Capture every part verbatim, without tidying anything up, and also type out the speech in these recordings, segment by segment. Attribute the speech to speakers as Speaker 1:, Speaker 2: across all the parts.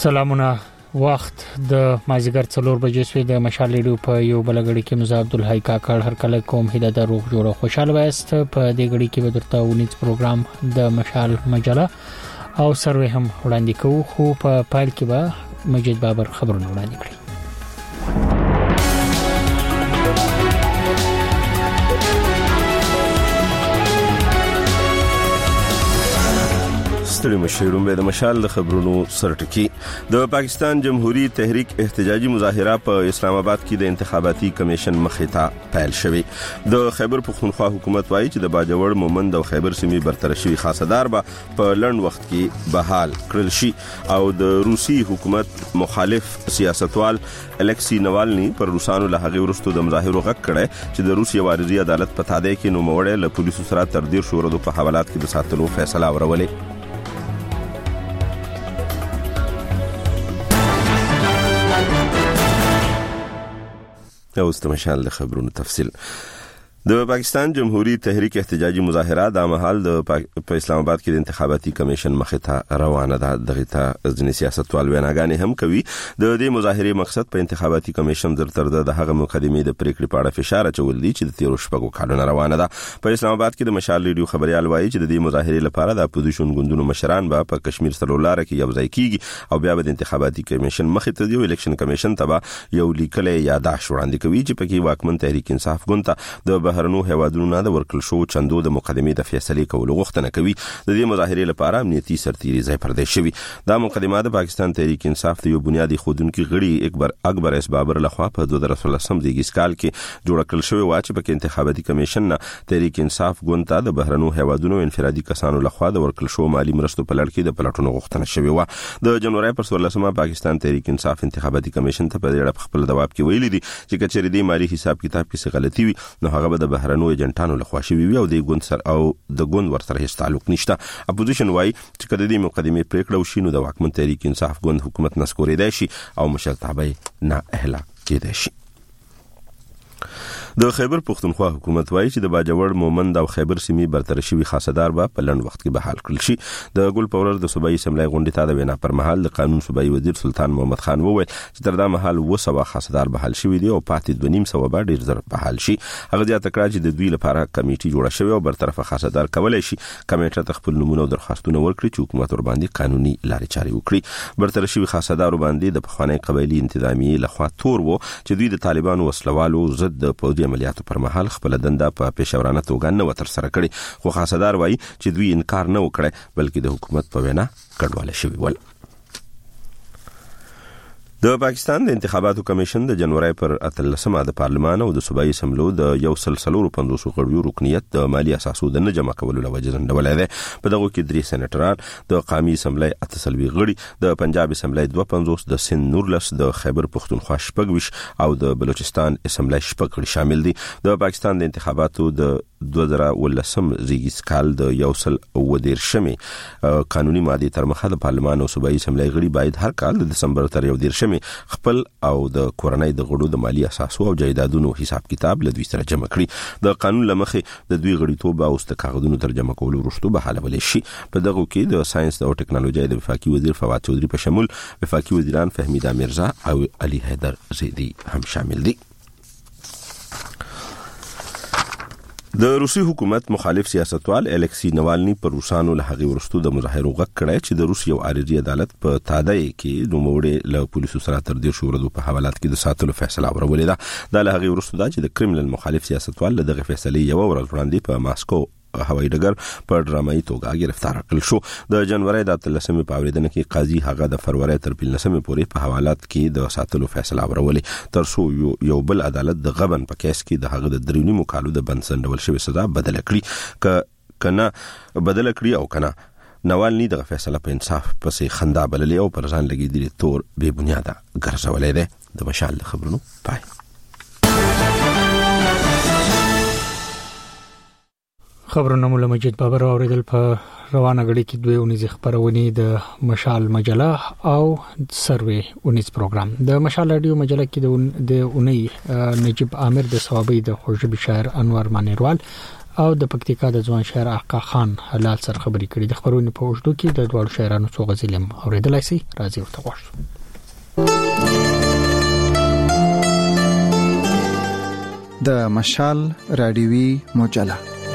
Speaker 1: سلامونه. وخت د مازیګر څلور بجې سوی د مشال ریډیو په یو بلګړی کې مزه عبدالحی کاکړ هر کله کوم هدا د روغ جوړه خوشاله وایست. په دې غړي کې به درته ونیز پروګرام د مشال مجله او سروې هم وړاندې کوو، خو په پایل کې به مجید بابر خبرونه وړاندې کړي.
Speaker 2: ستړي مشرون به د مشال د خبرونو سرټکی. د پاکستان جمهوریت تحریک احتجاجي مظاهره په اسلام آباد کې د انتخاباتي کمیشن مخې ته پیل شوه. د خیبر پختونخوا حکومت وایي چې د باجوړ مومند او خیبر سیمې برتر شوی خاصدار به په لړن وخت کې بحال کړل شي او د روسي حکومت مخالف سیاستوال الکسی نوالني پر روسانو له هغه ورستو د مظاهرو غږ کړي چې د روسي وارزي عدالت په تادې کې نو موړې له پولیسو سره تر ډیر شورو په حوالات کې د ساتلو فیصله ورولې. اوس د مشال د خبرونو تفصیل. د پاکستان جمهوریت تحریک احتجاجي مظاهره د مهال د په اسلام آباد کې د انتخاباتي کمیشن مخې ته روانه ده. دغه ته ځینې سیاستوال ویناګانې هم کوي. د دې مظاهره مقصد په انتخاباتي کمیشن تر د هغه مقدمې د پریکړې په اړه فشار اچول دي چې د تیرو شپږو کالونو روانه ده. په اسلام آباد کې د مشال ریډیو خبريال وایي چې د دې مظاهره لپاره د اپوزیشن ګوندونو مشران به په کشمیر سرولار کې یو ځای کیږي او بیا به د انتخاباتي کمیشن مخې ته دی الیکشن کمیشن ته یو لیکلې یاداښت وړاندې کوي چې پکې واکمن تحریک انصاف ګوند ته د بهرنو هوادونو نه د ورکل شو چندو د مقدمې د فیصلې کولو غوښتنه کوي. د دې مظاهرې لپاره امنیتي سرتیري ځای پردې شوی. دا مقدمه د پاکستان تحریک انصاف د یو بنیادی خودونکو غړي اکبر اکبر اس بابر لخوا په دوه زره څلورم د ګیسکال کې جوړ کړل شوی و چې په انتخاباتي کمیشن نه تحریک انصاف ګوند ته د بهرنو هوادونو انفرادي کسانو لخوا د ورکل شو مالی مرستو په لړ کې د پلاتونو غوښتنه شوی و. د جنوري پر څلورمه پاکستان تحریک انصاف انتخاباتي کمیشن ته په اړه خپل جواب کې ویلي دي چې کچېری دی مالی حساب کتاب کې څه غلطي وي نو هغه به د بهرنو ایجنټانو لخوا شوی وي او د ګوند سر او د ګوند ورسره هیڅ تعلق نشته. اپوزیشن وایي چې کله دې مقدمې پریکړه وشي نو د واکمن تحریک انصاف ګوند حکومت نسکورې دی شي او مشرتابه نه اهلا کېدای شي. د خیبر پختونخوا حکومت وایي چې د باجوړ مومند او خیبر سیمې برتر شوی خاصدار به په لړن وخت کې بحال کړل شي. د ګل پورر د صوبایي اسمبلی غونډې ته د وینا پر مهال د قانون صوبایي وزیر سلطان محمد خان وویل چې تر دا مهال وسوه خاصدار بحال شوی دی او پاتې دوه نیم سوه به ډیر زر بحال شي. هغه زیاته کړه چې د دوی لپاره کمیټي جوړه شوې او برطرفه خاصدار کولای شي کمیټه ته خپل نمونه او درخواستونه ورکړي چې حکومت ور باندې قانوني لارې چارې وکړي. برتر شوی خاصدار باندې د پخوانی قبایلی انتظامیه لخوا تور وو چې دوی د طالبانو وسلوالو ضد د پوځي عملیاتو پر مهال خپل دنده په پېښورانه توګه نه وتر سره کړي، خو خاصدار وایي چې دوی انکار نه وکړي بلکې د حکومت په وینا کډواله شوی ول. د پاکستان د انتخاباتو کمیشن د جنوري پر اتلسمه د پارلمان او د صوبایي اسمبلو د یو سلسلو پنځوس غړیو رکنیت د مالی اساسو د نه جمع کولو لوجه ځنډولای دی. په دغه کې درې سېنیټران، د قومي اسمبلی اتسلوي غړي، د پنجاب اسمبلی دوه پنځوس، د سند نورلس، د خیبر پختونخوا شپږویش او د بلوچستان اسمبلی شپږ غړي شامل دي. د پاکستان د انتخاباتو د دوه زره ولسم زیږیسکال د یو سل او دیرشمې قانوني ماده تر مخه د پارلمان او صوبایي اسمبلی غړي باید هر کال د دسمبر تر یو دیرشمې خپل او د کورنۍ د غړو د مالی اساسو او جایدادونو حساب کتاب له دوی سره جمع کړي. د قانون لمخې د دوی غړیتوب او د کاغذونو ترجمه کولو وروسته به حالول شي. په دغه کې د ساينس او ټکنالوژي د وفاقي وزیر فواد چودري په شمول وفاقي وزیران فهمیده میرزا او علي حیدر زیدی هم شامل دي. د روسي حکومت مخالف سیاستوال الکسی نوالني پر روسانو له هغه ورستو د مظاهرو غږ کړی چې د روسي او عارضي عدالت په تادای کې نو موړې له پولیسو سره تر دې شورو په حوالات کې د ساتلو فیصله ورولې ده. د له هغه ورستو دا چې د کریمنل مخالف سیاستوال دغه فیصله یو ورځ وړاندې په ماسکو هوایي ډګر په ډرامایي توګه گرفتار کړل شو. د جنوري د اتلسمې په اوریدنه کې قاضي هغه د فروری تر پنځلسمې پورې په حوالات کې د ساتلو فیصله ورولې تر څو یو, یو بل عدالت د غبن په کیس کې د هغه د درېونی مکالو د بنسندول شوی سزا بدل کړي ک کنه بدل کړي او کنه نوالني د فیصله په انصاف پسې خندا بللې او پر ځان لګې دي تور بے بنیاده ګرځولې ده. د مشال خبرونو پای.
Speaker 1: خبرونه مولا مجید بابر اوریدل. په روانه غړي کې دوه ونیز خبرونه د مشال مجله او سروې ونیز پروګرام. د مشال رادیو مجله کې د اونۍ نجیب عامر د ثوابي د خوشبو شاعر انور مانیروال او د پکتیکا د ځوان شاعر آقا خان حلال سره خبرې کړې. د خبرونو په وشتو کې د دوه شاعرانو څو غزلې اوریدلای شي. راځي ورته غواړم.
Speaker 3: د مشال رادیوي مجله.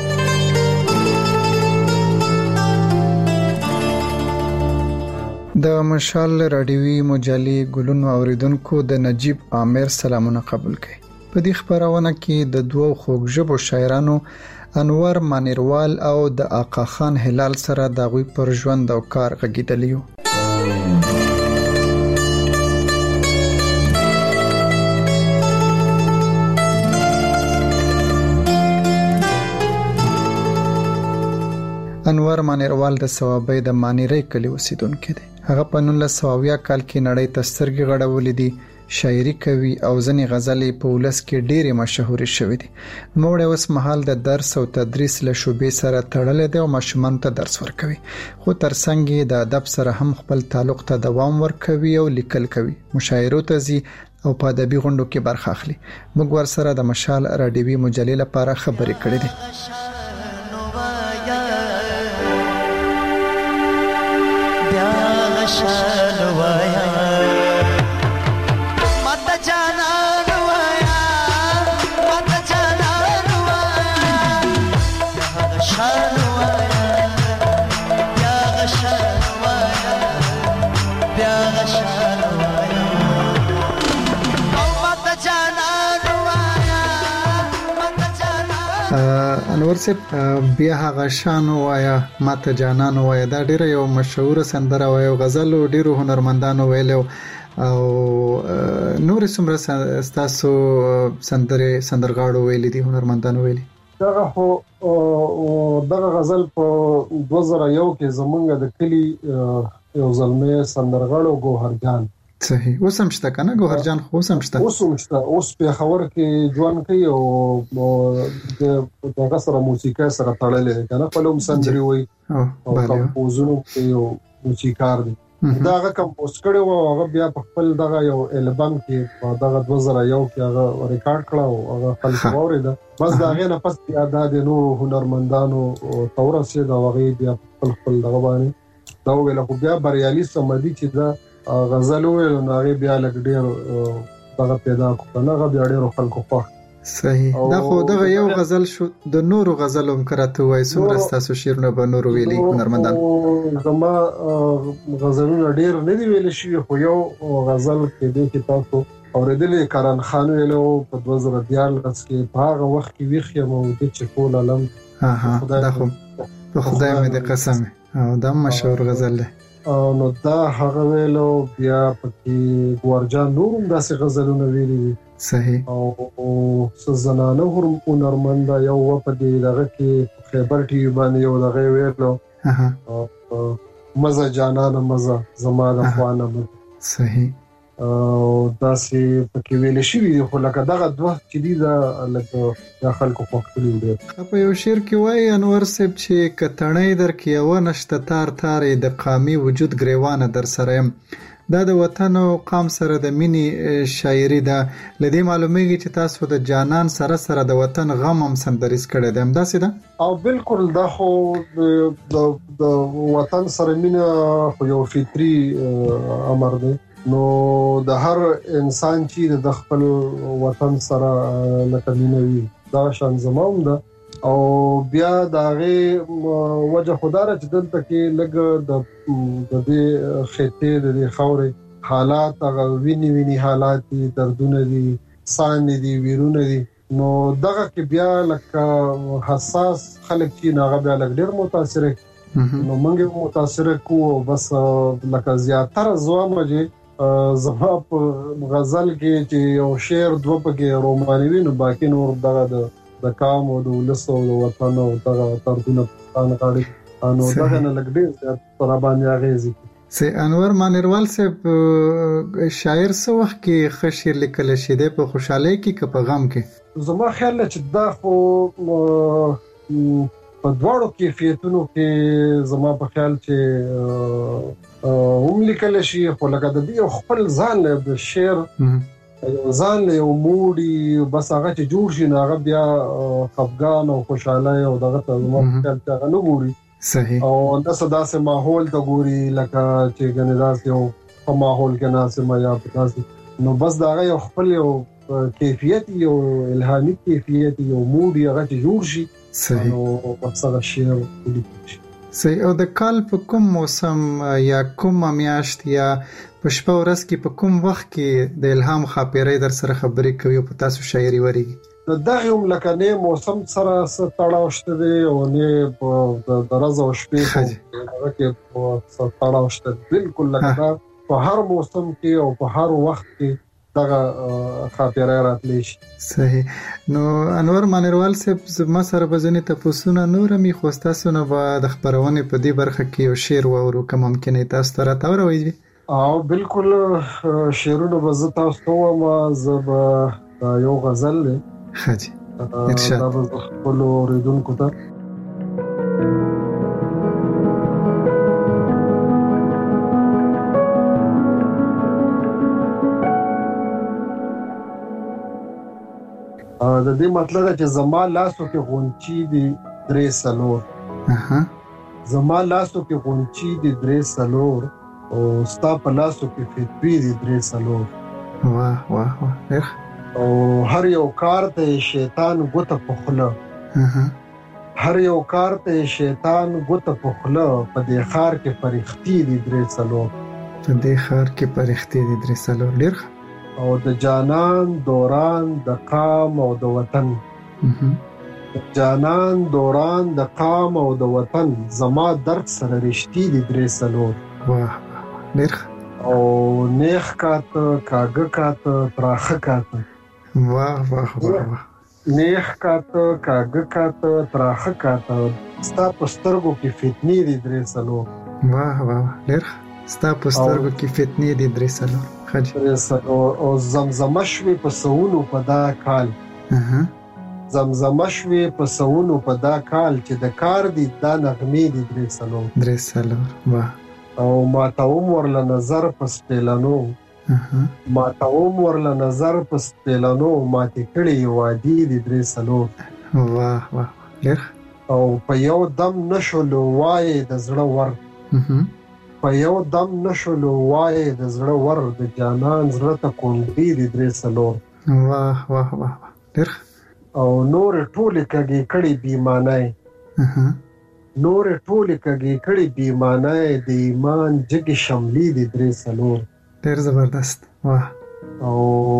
Speaker 3: د مشال رادیوي مجلې ګلونو اوریدونکو د نجیب عامر سلامونه قبول کړئ. په دې خبرونه کې د دوو خوږژبو شاعرانو انور مانیروال او د آقا خان هلال سره د غوي پر ژوند او کار غږیدلیو. انور مانیروال د ثوابۍ د مانیری کلی اوسیدونکو دی. هغه په نولس سوه اویا کال کې نړۍ ته سترګې غړولې دي. شاعري کوي او ځنې غزلې په ولس کې ډېرې مشهورې شوې دي. نوموړی اوس مهال د درس او تدریس له شوبې سره تړلی دی او ماشومانو ته درس ورکوي، خو ترڅنګ یې د ادب سره هم خپل تعلق ته دوام ورکوي او لیکل کوي. مشاعرو ته ځي او په ادبي غونډو کې برخه اخلي. موږ ورسره د مشال رادیوي مجلې لپاره خبرې کړې دي. انور صاحب بیا هغه شان وایا ماته جانان وایا دا ډیره یو مشهور سندره وایا غزل ډیرو هنرمندانو ویلو او نور څومره تاسو سندره سندرغاړو ویلي دي هنرمندانو ویلي
Speaker 4: دغه هو دغه غزل په دوه زره یو کې زمونږ د کلی یو زلمه سندرغاړو ګوهرجان
Speaker 3: صحیح اوس هم شته کنه ګوهرجان خو اوس هم شته
Speaker 4: اوس هم شته اوس په خبر کې ځوان کوي او د دغه سره موسیقي سره تړلې کنه په لوم سندري وي او کمپوزونو کې یو موسیقار دی دا هغه کمپوز کړي او هغه بیا په خپل دغه یو البم کې دغه دوه زره یو کې هغه ریکارډ کړو او هغه خلک اورید بس دا غي نه پس بیا د نور هنرمندانو تورسه دا وغي بیا خپل خپل دغه باندې دا ویل خو بیا بریالي سمدي چې دا غزل ویل نو هغه بیا لګ ډیر دغه پیدا کړه هغه بیا ډیر خلکو خو
Speaker 3: صحیح دا خو دغه یو غزل شو د نورو غزلو مکرته وای څومره تاسو شیرونه به نورو ویلي هنرمندان
Speaker 4: زما غزلونه ډیر نه دی ویل شي خو یو غزل کې د کتابو اوریدلې کارن خان ویلو په دوه زره دیارلس کې په هغه وخت کې ویخه مو د چکول علم
Speaker 3: ها دا خو په خدای مې د قسم او دا مشهور غزل ده
Speaker 4: نو دا هغه ویلو بیا پکې ګورجان نورم داسې غزلونه ویلي دي
Speaker 3: صحیح
Speaker 4: او سزنانه هنرمند یو په دې دغه کې خیبر ټي وي باندې یو دغه ویلو اها مزه جانانه مزه زما د خوانه
Speaker 3: صحیح
Speaker 4: او داسې پکې ویل شي خو لکه دغه دوه چې دي دا لکه د خلکو خوښ دي.
Speaker 3: په یو شعر کې وایي انور صاحب چې کتنې در کې یو نشته تار تارې د قامي وجود گریوانه در سره دا د وطن او قام سره د مینی شاعري ده. لدې معلومیږي چې تاسو د جانان سره سره د وطن غم هم سندریز کړی دی همداسې ده
Speaker 4: او بالکل دا خو د د وطن سره مینه خو یو فطري امر دی نو د هر انسان چې د خپل وطن سره لکه مینوي دا شان زموم ده او بیا داغه وجه خدای چې دلته کې لګ د د دې خېټې د دې خورې حالات هغه ویني ویني حالات دي دردونه دي سان دي ویرونه دي نو دغه کې بیا لکه حساس خلک چې ناغه بیا لګ ډیر متاثر نو موږ متاثر کو بس لکه زیاتره زوامه چې زما په غزل کې چې یو شعر دوه پکې رومانوي نو باقي نور دغه د کام او د ولس او د وطن او دغه ترونه پښتانه کاړي نو دغه نه لګ ډیر تر باندې اغیزي
Speaker 3: سي انور مانیروال صاحب شاعر څو وخت کې خشیر لیکل شي د په خوشاله کې که په غم کې
Speaker 4: زما خیال چې دا خو په دواړو کیفیتونو کې زما په خیال چې هم لیکل شي خو لکه د دې خپل ځان د شعر ځان له یو موډي بس هغه چې جوړ شي نو هغه بیا خفګان او خوشاله او دغه ته زموږ خپل ته نه ګوري
Speaker 3: صحیح
Speaker 4: او د صداسه ماحول ته ګوري لکه چې ګنې یو په ماحول کې ناسه ما یا پتاسي نو بس دا یو خپل یو کیفیت یو الهامي کیفیت یو موډي هغه چې جوړ شي
Speaker 3: صحیح
Speaker 4: نو بس هغه شی ولیکي.
Speaker 3: صحیح. او د کال په کوم موسم یا کوم میاشت یا په شپه ورځ کې په کوم وخت کې د الهام خاپیرې در سره خبرې کوي او په تاسو شاعري وريږي؟
Speaker 4: دا هم لکه نه موسم سره ستړاو شته دی او نه په درزه او شپې هغه کې په ستړاو شته بالکل لکه په هر موسم کې او په هر وخت کې دغه خاطره راتلی شي.
Speaker 3: صحیح. نو انور مانیروال صاحب زما سره بزنی تاسو نه نور می خوستاسو نه به د خبرونه په دې برخه کې یو شعر وورو کوم ممکن تاسو ته راوړی؟
Speaker 4: او بالکل شعرونه به زه تاسو ما زب یو غزل له
Speaker 3: حاجی ارشاد
Speaker 4: دا به خپل اوریدونکو ته د دې مطلب چې زما لاسو کې غونچي دي درې سلور
Speaker 3: اها
Speaker 4: زما لاسو کې غونچي دي درې سلور او ستا په لاسو کې فتوی دي درې سلور.
Speaker 3: واه واه واه.
Speaker 4: او هر یو کار ته شیطان ګوته په خوله
Speaker 3: اها
Speaker 4: هر یو کار ته شیطان ګوته په خوله په دې خار کې پرختي دي درې سلور
Speaker 3: په دې خار کې پرختي دي درې سلور. ډیر
Speaker 4: او د جانان دوران د قام او د وطن جانان دوران د قام او د وطن زما درد سره رښتې دي درې سلور.
Speaker 3: واه ډیر
Speaker 4: او نیخ کاته کاګه کاته تراخه کاته.
Speaker 3: واه واه واه.
Speaker 4: نیخ کاته کاګه کاته تراخه کاته ستا پسترګو کې فتنې دي درې سلور.
Speaker 3: واه واه ډیر ستا پسترګو کې فتنې دي درې سلور.
Speaker 4: او زمزمه شوي په سونو په دا کال
Speaker 3: اها
Speaker 4: زمزمه شوي په سونو په دا کال چې د کار دي دا نغمې دي درې سلور.
Speaker 3: درې سلور. واه.
Speaker 4: او ما ته عمر له نظر په سپیلانو
Speaker 3: اها
Speaker 4: ما ته عمر له نظر په سپیلانو ما ته کړي وادي دي درې سلور.
Speaker 3: واه واه ډیر.
Speaker 4: او په یو دم نشول وای د زړه ور
Speaker 3: اها
Speaker 4: په یو دم نشول وای د زړه ور د جانان زړه ته کونډې دي درې سلور.
Speaker 3: واه واه واه ډیر.
Speaker 4: او نور ټول کږي کړي بیمانای
Speaker 3: اها
Speaker 4: نور ټول کږي کړي بیمانای د ایمان جګ شملې دي درې سلور.
Speaker 3: ډیر زبردست. واه.
Speaker 4: او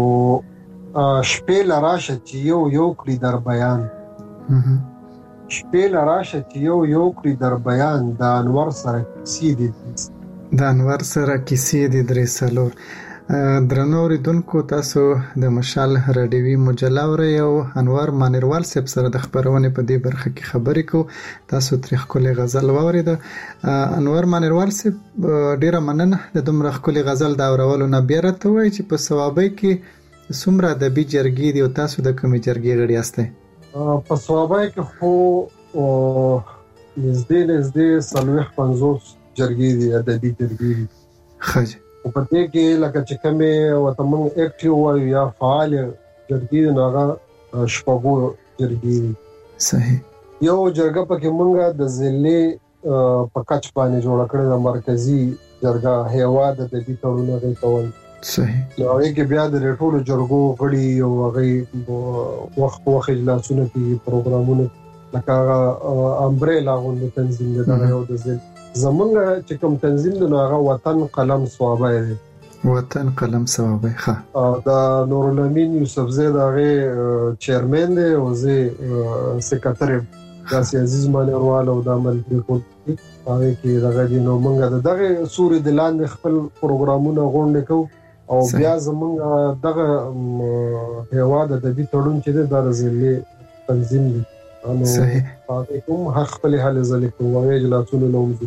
Speaker 4: شپې لراشه چې یو یو کړي در بیان
Speaker 3: اها
Speaker 4: شپې لراشه چې یو یو کړي در بیان د انور سره کیسې دي
Speaker 3: د انور سره کیسې دي درې سلور. درنو اوریدونکو تاسو د مشال رادیوي مجله اورئ او انور مانیروال صاحب سره د خبرونه په دې برخه کې خبرې کو. تاسو تاریخ کولې غزل واورید. انور مانیروال صاحب ډیره مننه د دومره خولي غزل دا اورولو نه بیا راته وای چې په ثوابي کې څومره د بي جرګي دی او تاسو د کومې جرګي غړي یاستئ؟
Speaker 4: په ثوابي کې خو نږدې نږدې څلوېښت پنځوس جرګي دي ادبي جرګي دي.
Speaker 3: خج
Speaker 4: په دې کې لکه چې کومه وته موږ اکټیو وایو یا فعال جرګي نه هغه شپږو جرګي دي.
Speaker 3: صحیح.
Speaker 4: یو جرګه پکې موږ د ضلع په کچ باندې جوړ کړی د مرکزی جرګه هیواد د دې تړونه غي کول.
Speaker 3: صحیح.
Speaker 4: نو هغه کې بیا د ټولو جرګو غړي او هغه وخت وخت اجلاسونه کې پروګرامونه لکه امبریلا غونډه تنظیم ده یو د ځل زمونږ چې کوم تنظیم دی نو هغه وطن قلم ثوابه دی.
Speaker 3: وطن قلم ثوابه. ښه.
Speaker 4: دا نور الامین یوسف زید هغه چیرمن دی او زه سیکریټری داسې عزیز مانیروال او د عمل ریپورت هغه کې دغه دی نو موږ دغه سوري د لاندې خپل پروګرامونه غونډه کوو او بیا زمونږ دغه هیواد د دې تړون چې د درزلي تنظیم دی.
Speaker 3: صحیح.
Speaker 4: هغه کوم حق خپل حل زلي کوو اجلاسونه لومځي.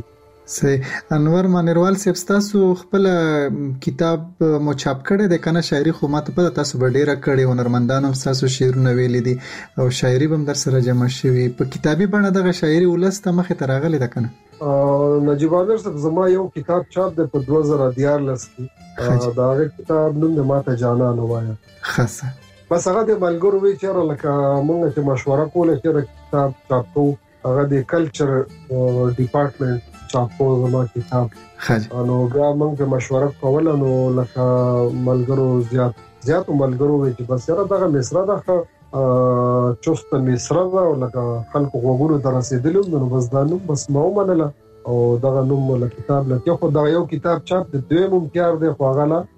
Speaker 3: صحیح. انور مانیروال صاحب تاسو خپل کتاب مو چاپ کړی د کنه شاعري خو ماته په تاسو به ډیره کړی هنرمندانو تاسو شعرونه ویلي دي او شاعري هم در سره جمع شوی په کتابي بڼه دغه شاعري ولسته مخه تراغلی ده کنه.
Speaker 4: نجیب عامر صاحب زما یو کتاب چاپ د په دوه زره دیارلس کې دا هغه کتاب نوم د ماته جانان وایا
Speaker 3: خاصه
Speaker 4: بس هغه د ملګرو وی چیرې لکه موږ چې مشوره کوله چې کتاب چاپ کوو هغه د کلچر ډپارټمنټ چاپ کوو زما کتاب
Speaker 3: خاصه
Speaker 4: نو بیا موږ مشوره کوله نو لکه ملګرو زیات زیات ملګرو وی چې بس یاره دغه مصره ده چوست مصره ده او لکه خلکو غوږونو ته رسیدلو نو بس دا نوم بس ما ومنله او دغه نوم له کتاب لکه خو دا یو کتاب چاپ د دویم امتیار دی خو هغه لا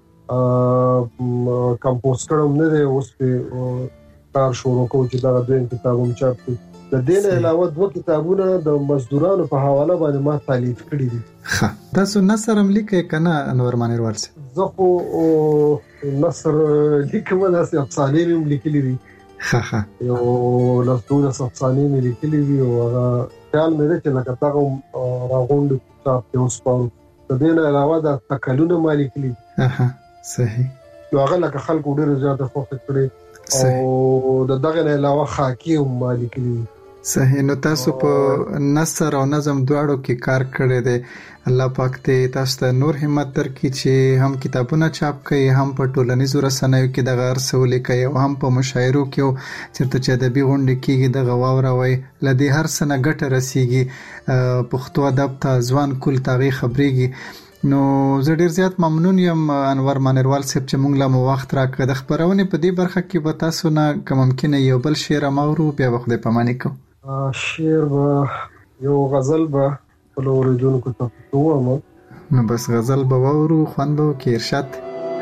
Speaker 4: کمپوز کړم نه دی اوس په کار شروع کوم چې دا دویم کتاب هم چاپ کړم د دې نه علاوه دوه کتابونه د مزدورانو په حواله باندې ما تالیف کړی دي.
Speaker 3: ښه تاسو نثر هم لیکئ کنه انور مانیروال صاحب؟
Speaker 4: زه خو نثر لیکم داسې افسانې هم لیکلي دي.
Speaker 3: ښه ښه
Speaker 4: یو لسدولس افسانې مې لیکلي دي او هغه خیال مې دی چې لکه دغه راغونډ کتاب کې وسپارو. د دې نه علاوه د تکلونه ما لیکلي دي.
Speaker 3: اها صحیح.
Speaker 4: نو هغه لکه خلکو ډېر زیات خوښ کړي او د دغه نه علاوه خاکی هم ما لیکلي دي.
Speaker 3: صحیح. نو تاسو په نثر او نظم دواړو کې کار کړی دی. الله پاک ته تاسو ته نور همت درکړي چې هم کتابونه چاپ کړئ هم په ټولنیزو رسنیو کې دغه ارسول کوي او هم په مشاعرو کې چېرته چې ادبي غونډې کېږي دغه واوروئ له دې هر څه نه ګټه رسیږي پښتو ادب ته ځوان کل ته هغې خبرېږي. نو زه ډېر زیات ممنون یم انور مانیروال صاحب چې موږ له مو وخت راکړه. د خپرونې په دې برخه کې به تاسو نه که ممکنه یو بل شعر هم اورو بیا به خدای پاماني کوو.
Speaker 4: شعر به یو غزل به خپل اوریدونکو ته ووایم.
Speaker 3: نو بس غزل به واورو خوند به وکړي. ارشاد.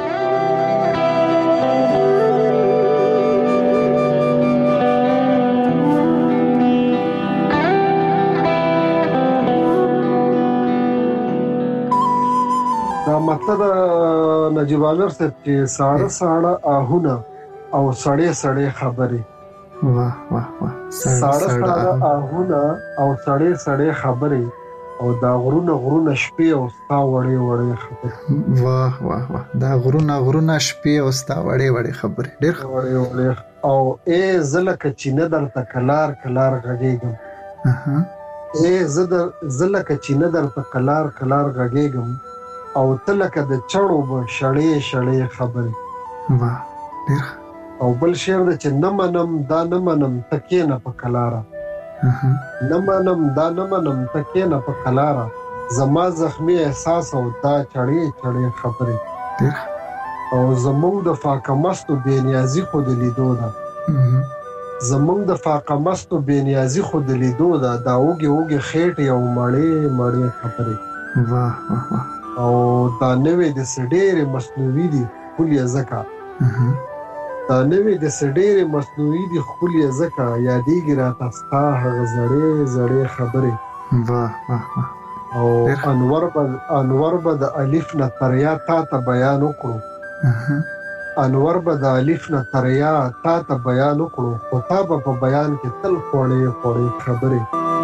Speaker 4: دا مطلب نجیب عامر صاحب چې ساړه ساړه آهونه او سړې سړې خبرې
Speaker 3: واه واه واه
Speaker 4: ساړه ساړه آهونه او سړې سړې خبرې او دا غرونه غرونه شپې او ستا وړې وړې خبرې.
Speaker 3: واه واه واه دا غرونه غرونه شپې او ستا وړې وړې خبرې ډېر
Speaker 4: وړې وړې او ای زله کچینه درته کلار کلار غږېږم.
Speaker 3: اها
Speaker 4: ای زه زله کچینه درته کلار کلار غږېږم او تلکه د چړو به شړې شړې خبرې.
Speaker 3: واه ډېر.
Speaker 4: او بل شعر د چې نه منم دا نه منم تکې نه په کلاره نه منم دا نه منم تکې نه په کلاره زما زخمی احساس او دا چړې چړې خبرې. او زمونږ د فاقه مستو بې نیازي خو د لیدو ده زمونږ د فاقه مستو بې نیازي خو د لیدو ده دا اوږې اوږې خېټې او مړې مړې خبرې.
Speaker 3: واه واه واه
Speaker 4: او دا نوې د څه ډېرې مصنوعي دي ښکلې ځکه دا نوې د څه ډېرې مصنوعي دي ښکلې ځکه یادېږي راته ستا هغه زړې زړې خبرې.
Speaker 3: واه واه واه
Speaker 4: او انور به انور به د الف نه تر یا تا ته بیان وکړو انور به د الف نه تر یا تا ته بیان وکړو خو تا به په بیان کې تل خوړې خوړې خبرې.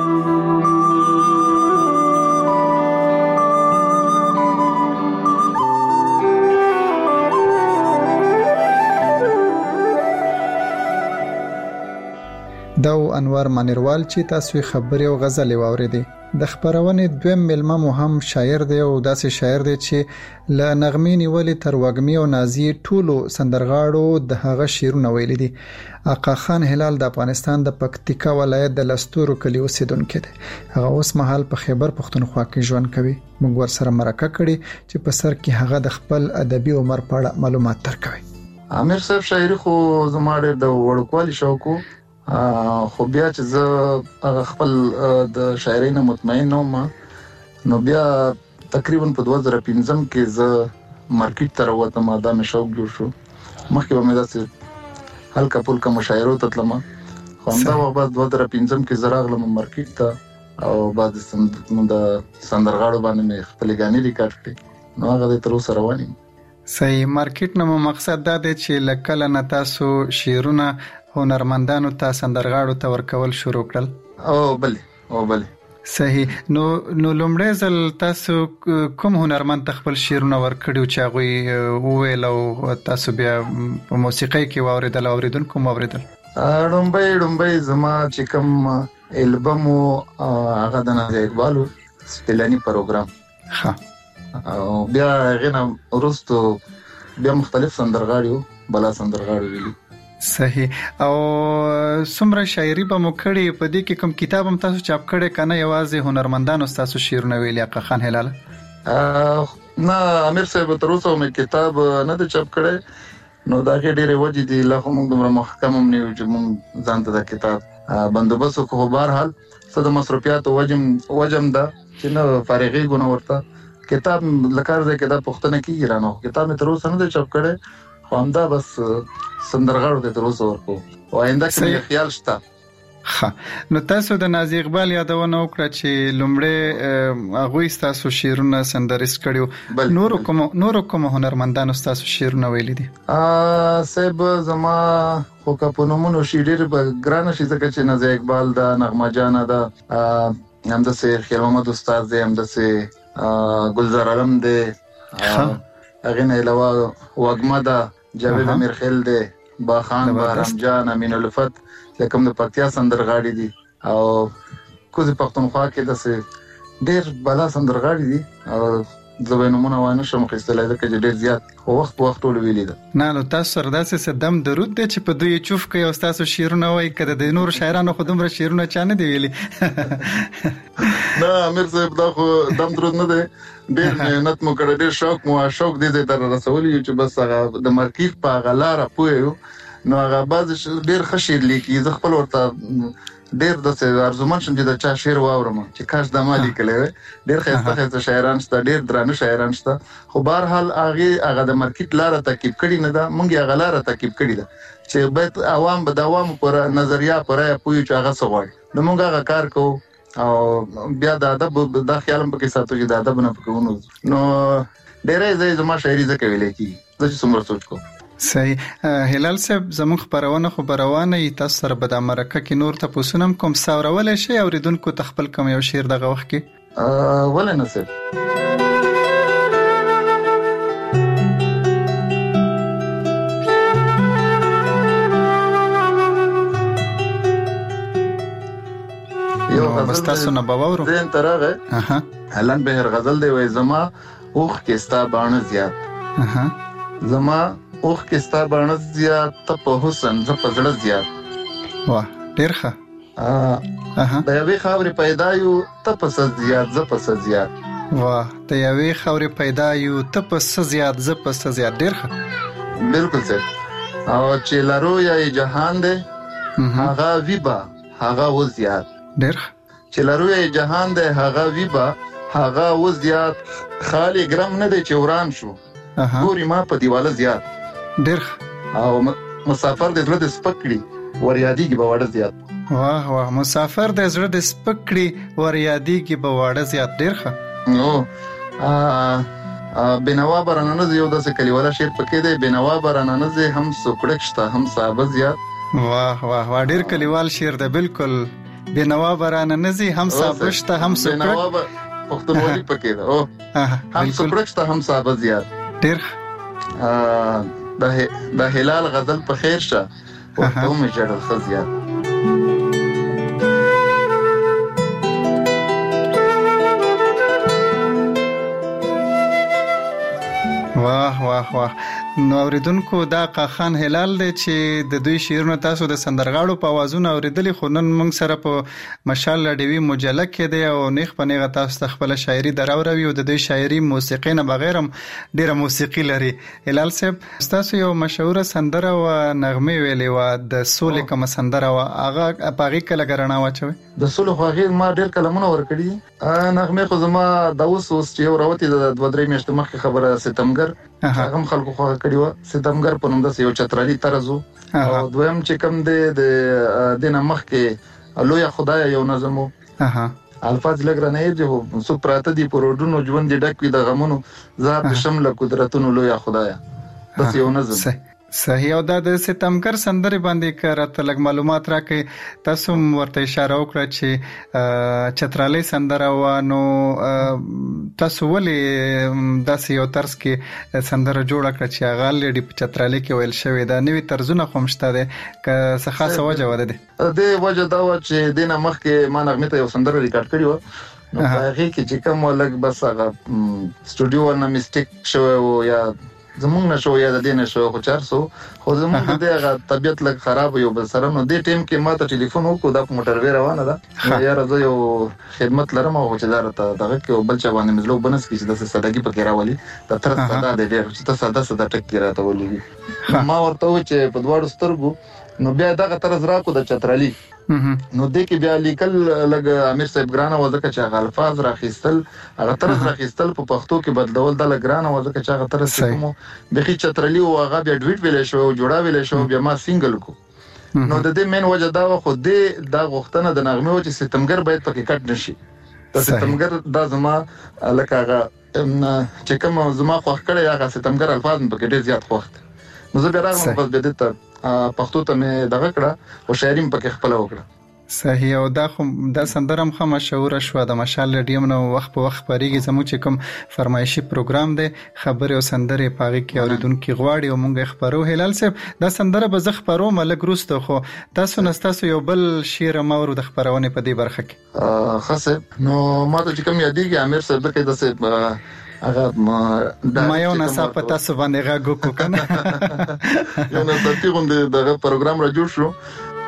Speaker 3: دا انور مانیروال چې تاسو خبرې او غزلې واوریدي. د خبرونې دویم ملما مو هم شاعر دی او داسې شاعر دی چې ل نغمې نیولې تر وګمې او نازي ټولو سندرغاړو د هغه شعرونه ویلي دي. آقا خان هلال د افغانستان د پکتیکا ولایت د لستورو کلی اوسیدونکو دی. هغه اوس مهال په خیبر پښتونخوا کې ژوند کوي. موږ ورسره مرکه کړې چې په سر کې هغه د خپل ادبي عمر په اړه معلومات درکوي.
Speaker 5: عامر صاحب شاعري خو زما د وړوکوالي شوق خو بیا چې زه هغه خپل د شاعرۍ نه مطمئن نوم نو بیا تقریبا په دوه زره پنځم کې زه مارکیټ ته راوتم. دا مې شوق جوړ شو. مخکې به مې داسې هلکه پلکه مشاعرو ته تلم خو همدا وخت دوه زره پنځم کې زه راغلم مارکیټ ته او بعد د سندرغاړو باندې مې خپلې ګانې ریکارډ کړې نو هغه دی تر اوسه روان یم.
Speaker 3: صحیح. مارکیټ نه مو مقصد دا دی چې له کله نه تاسو شعرونه هنرمندانو ته سندرغاړو ته ورکول شروع کړل؟
Speaker 5: او بلې او بلې
Speaker 3: صحیح. نو نو لومړی ځل تاسو کوم هنرمند خپل شعرونه ورکړیو چې هغه وویل او تاسو بیا په موسیقۍ کې واوریدل اوریدونکو مو اوریدل؟
Speaker 5: ډومبۍ ډومبۍ زما چې کوم البم هغه د نازي اقبال سپلانی پروګرام ها او بیا غنه ورستو بیا مختلف سندرغاړي بلا سندرغاړي ویلي.
Speaker 3: صحیح. او څومره شاعري به مو کړې په دې کې کوم کتاب هم تاسو چاپ کړی کنه یوازې هنرمندانو تاسو شعرونه ویلي آقا خان هلال؟
Speaker 5: نه امیر صاحب تر اوسه مې کتاب نه د چاپ کړی نو دا کې ډېرې وجې دي لا خو موږ دومره محکم هم نه یو چې موږ ځان ته د کتاب بندوبست وکړو. بهرحال څه د مصروفیاتو وجم وجم ده چې نه فارغي ګونه ورته کتاب لکار ځای کې دا پوښتنه کیږي رانو کتاب مې تر اوسه نه د چاپ کړی خو همدا بس سندرغاړو ته تر اوسه ورکو او آینده کې خیال شته.
Speaker 3: ها نو تاسو د نازي اقبال یادونه وکړه چې لومړی هغه تاسو شعرونه سندریس کړیو نور کوم نور کوم هنرمندانو تاسو شعرونه ویلي دي؟
Speaker 5: ا سیب زما خو په نومونو شعر به ګرانه شي ځکه چې نازي اقبال دا نغمه جان دا هم د سیر خیر محمد استاد دی هم د سه گلزار علم دی هغه نه علاوه وګما دا جاوید امیرخیل دی باخان بارم جان امین الفت لکه د پکتیا سندرغاړي دي او کوزي پښتونخوا کې د سه ډېر بلا سندرغاړي دي او زبینمونه وانه شم خستلای ده چې ډېر زیات وخت وخت ټول ویلي ده.
Speaker 3: نه نو تاسو سره داسې صدم درود دی چې په دوی چوف کوي او تاسو شعرونه وایي کده د نور شاعرانو خو دومره شعرونه چا نه دی ویلي؟
Speaker 5: نه امیر صاحب دا خو دم درود نه دی ډېر مهنت مو کړی ډېر شوق مو شوق دی در رسولي چې بس هغه د مرکیخ په غلاره پوهیو نو هغه باز ډېر خشیر لیکي زه خپل ورته ډېر د ارزومن شم چې د چا شعر واورم چې کاش د مالی کله ډېر خسته خسته شاعران شته ډېر درانه شاعران شته خو بهر حال هغه هغه د مارکیټ لاره تعقیب کړي نه ده مونږ هغه لاره تعقیب کړي ده چې باید عوام به د عوام پر نظریه پر پوي چې هغه سوال نو مونږ هغه کار کوو او بیا د ادب د خیالم پکې ساتو چې د ادب نه پکونو نو ډېرې ځای زما شاعري زکه ویلې کی د څومره سوچ کو.
Speaker 3: صحیح. هلال صاحب زموږ خبرونه خو روانه ای تاسو سره به د امریکا کې نور ته پوسونم کوم ساورول شي اوریدونکو تخپل کوم یو شعر دغه وخت کې
Speaker 5: ولې نه صاحب یو غزل
Speaker 3: تاسو نه باور
Speaker 5: زين ترغه اها هلن بهر غزل دی وای زما اوخ کې ستا باندې زیات
Speaker 3: اها
Speaker 5: زما اوخ کې ستا باندې زیات ته په حسن ز په زړه زیات
Speaker 3: واه ډیر ښه
Speaker 5: اها د یوې خاورې پیدا یو ته په څه زیات ز په څه زیات
Speaker 3: واه د یوې خاورې پیدا یو ته په څه زیات ز په څه زیات ډیر ښه
Speaker 5: بالکل صحیح. او چې لارو یا جهان دی هغه ویبا هغه و زیات
Speaker 3: ډیر
Speaker 5: چې لارو یا جهان دی هغه ویبا هغه و زیات خالی ګرام نه دی چې وران شو ګوري ما په دیواله زیات
Speaker 3: ډیر
Speaker 5: او مسافر د زړه د سپکړي ور یادېږي به وړه زیات
Speaker 3: واه واه مسافر د زړه د سپکړي ور یادېږي به وړه زیات ډیر ښه
Speaker 5: نو ا بنوا برانه یو د کلیواله شعر پکې دی بنوا برانه هم سوکړک شته هم صاحب زیات
Speaker 3: واه واه واه ډیر کلیوال شعر دی بالکل بنوا برانه نزي هم صاحب شته هم سوکړک
Speaker 5: پښتونولي پکې ده او هم سوکړک شته هم صاحب زیات
Speaker 3: ډیر
Speaker 5: ا د د هلال غزل په خیر شه او ته مې جوړل خزيات
Speaker 3: واه واه واه نو اوریدونکو دا قاخان هلال دی چې د دوی شعرونه تاسو د سندرغاړو په اوازونو اوریدلی خو نن موږ سره په مشال لډوي مجله کې دی او نیخ په نیغه تاسو ته خپل شاعري دراوروي او د دوی شاعري موسیقي نه بغیر هم ډیره موسیقي لري. هلال صاحب تاسو یو مشهور سندره او نغمه ویلې و د سولې کوم سندره و هغه پاغي کله غرنا واچوي
Speaker 5: د سولې خو غیر ما ډیر کلمونه ورکړي نغمه خو زما د اوس اوس چې وروتي د دوه درې میاشتې مخکې خبره ستمګر هغه خلکو خو کړیو ستمګر په نوم د یو چترالي طرزو او دویم چې کوم د دینه مخکې لوی خدای یو نظمو
Speaker 3: اها
Speaker 5: الفاظ لګرنه یې جو سو پراته دی پروډونو ژوند ډک وي د غمونو ذات شمله قدرتونو لوی خدای بس یو نظم
Speaker 3: صحیح. او دا د ستمګر سندرې باندې کارته لګ معلومات راکې تاسو ورته اشاره وکړه چې چترالي سندره و نو تاسو ولې داسې یو طرز کې سندره جوړه کړه چې هغه لړې چترالي کې ویل شوی دا نوې طرزونه خو مشته ده که څه خاصه وجه وده ده
Speaker 5: د وجه دا و چې دینه مخکې ما نغمه ته یو سندره ریکارډ کړی و نو هغه کې چې کوم لګ بس هغه سټوډیو نه میسټیک شو او یا زمونږ نشو یا د دې نشو خو چارسو خو زمونږ دغه طبيعت لږ خراب یو بل سره نو دې ټیم کې ما ته ټلیفون وکړو د موټر وی روانه ده یا راځي یو خدمت لرم او چې دارته دغه کې بل چا باندې مزلو بنس کې د سادهګي پکې راولي د تر ساده د ډېر چې ته ساده ساده ټکی راته ولې ما ورته و چې په دواړو سترګو نو بیا دغه طرز راکو د چترالي نو د کې بیا لیکل لګ امیر صاحب ګرانه وځکه چې هغه الفاظ راخیستل هغه طرز راخیستل په پښتو کې بدلول د لګرانه وځکه چې هغه طرز کوم د خي چترالي او هغه بیا ډویټ ویل شو جوړا ویل شو بیا ما سنگل کو نو د دې مین وجه دا خو دې دا غوښتنه د نغمه و چې ستمګر باید پکې کټ نشي د ستمګر دا زما لکه هغه چې کوم زما خوښ کړی هغه ستمګر الفاظ په کې ډیر زیات خوښ نو زه بیا راغلم په دې ته پښتو ته مې دغه کړه او شاعري په کې خپل وکړه.
Speaker 3: صحیح. او دا خو دا سندره هم خه مشهور شو د مشال ریډیم نو وخت په وخت پریږي زمو چې کوم فرمایشي پروګرام دی خبري او سندره پاغي کې اوریدونکو غواړي او مونږه خبرو هلال صاحب دا سندره به زخ پرو ملک روسته خو تاسو نستاسو یو بل شعر مورو د خبرونه په دې برخه
Speaker 5: کې خاصه نو ما ته چې کوم یادېږي امیر صاحب کې داسې هغه
Speaker 3: ما یو نه صاحب تاسو باندې غاګو کو کنه
Speaker 5: یو نه ترتیب غونډه دغه پروګرام را جوړ شو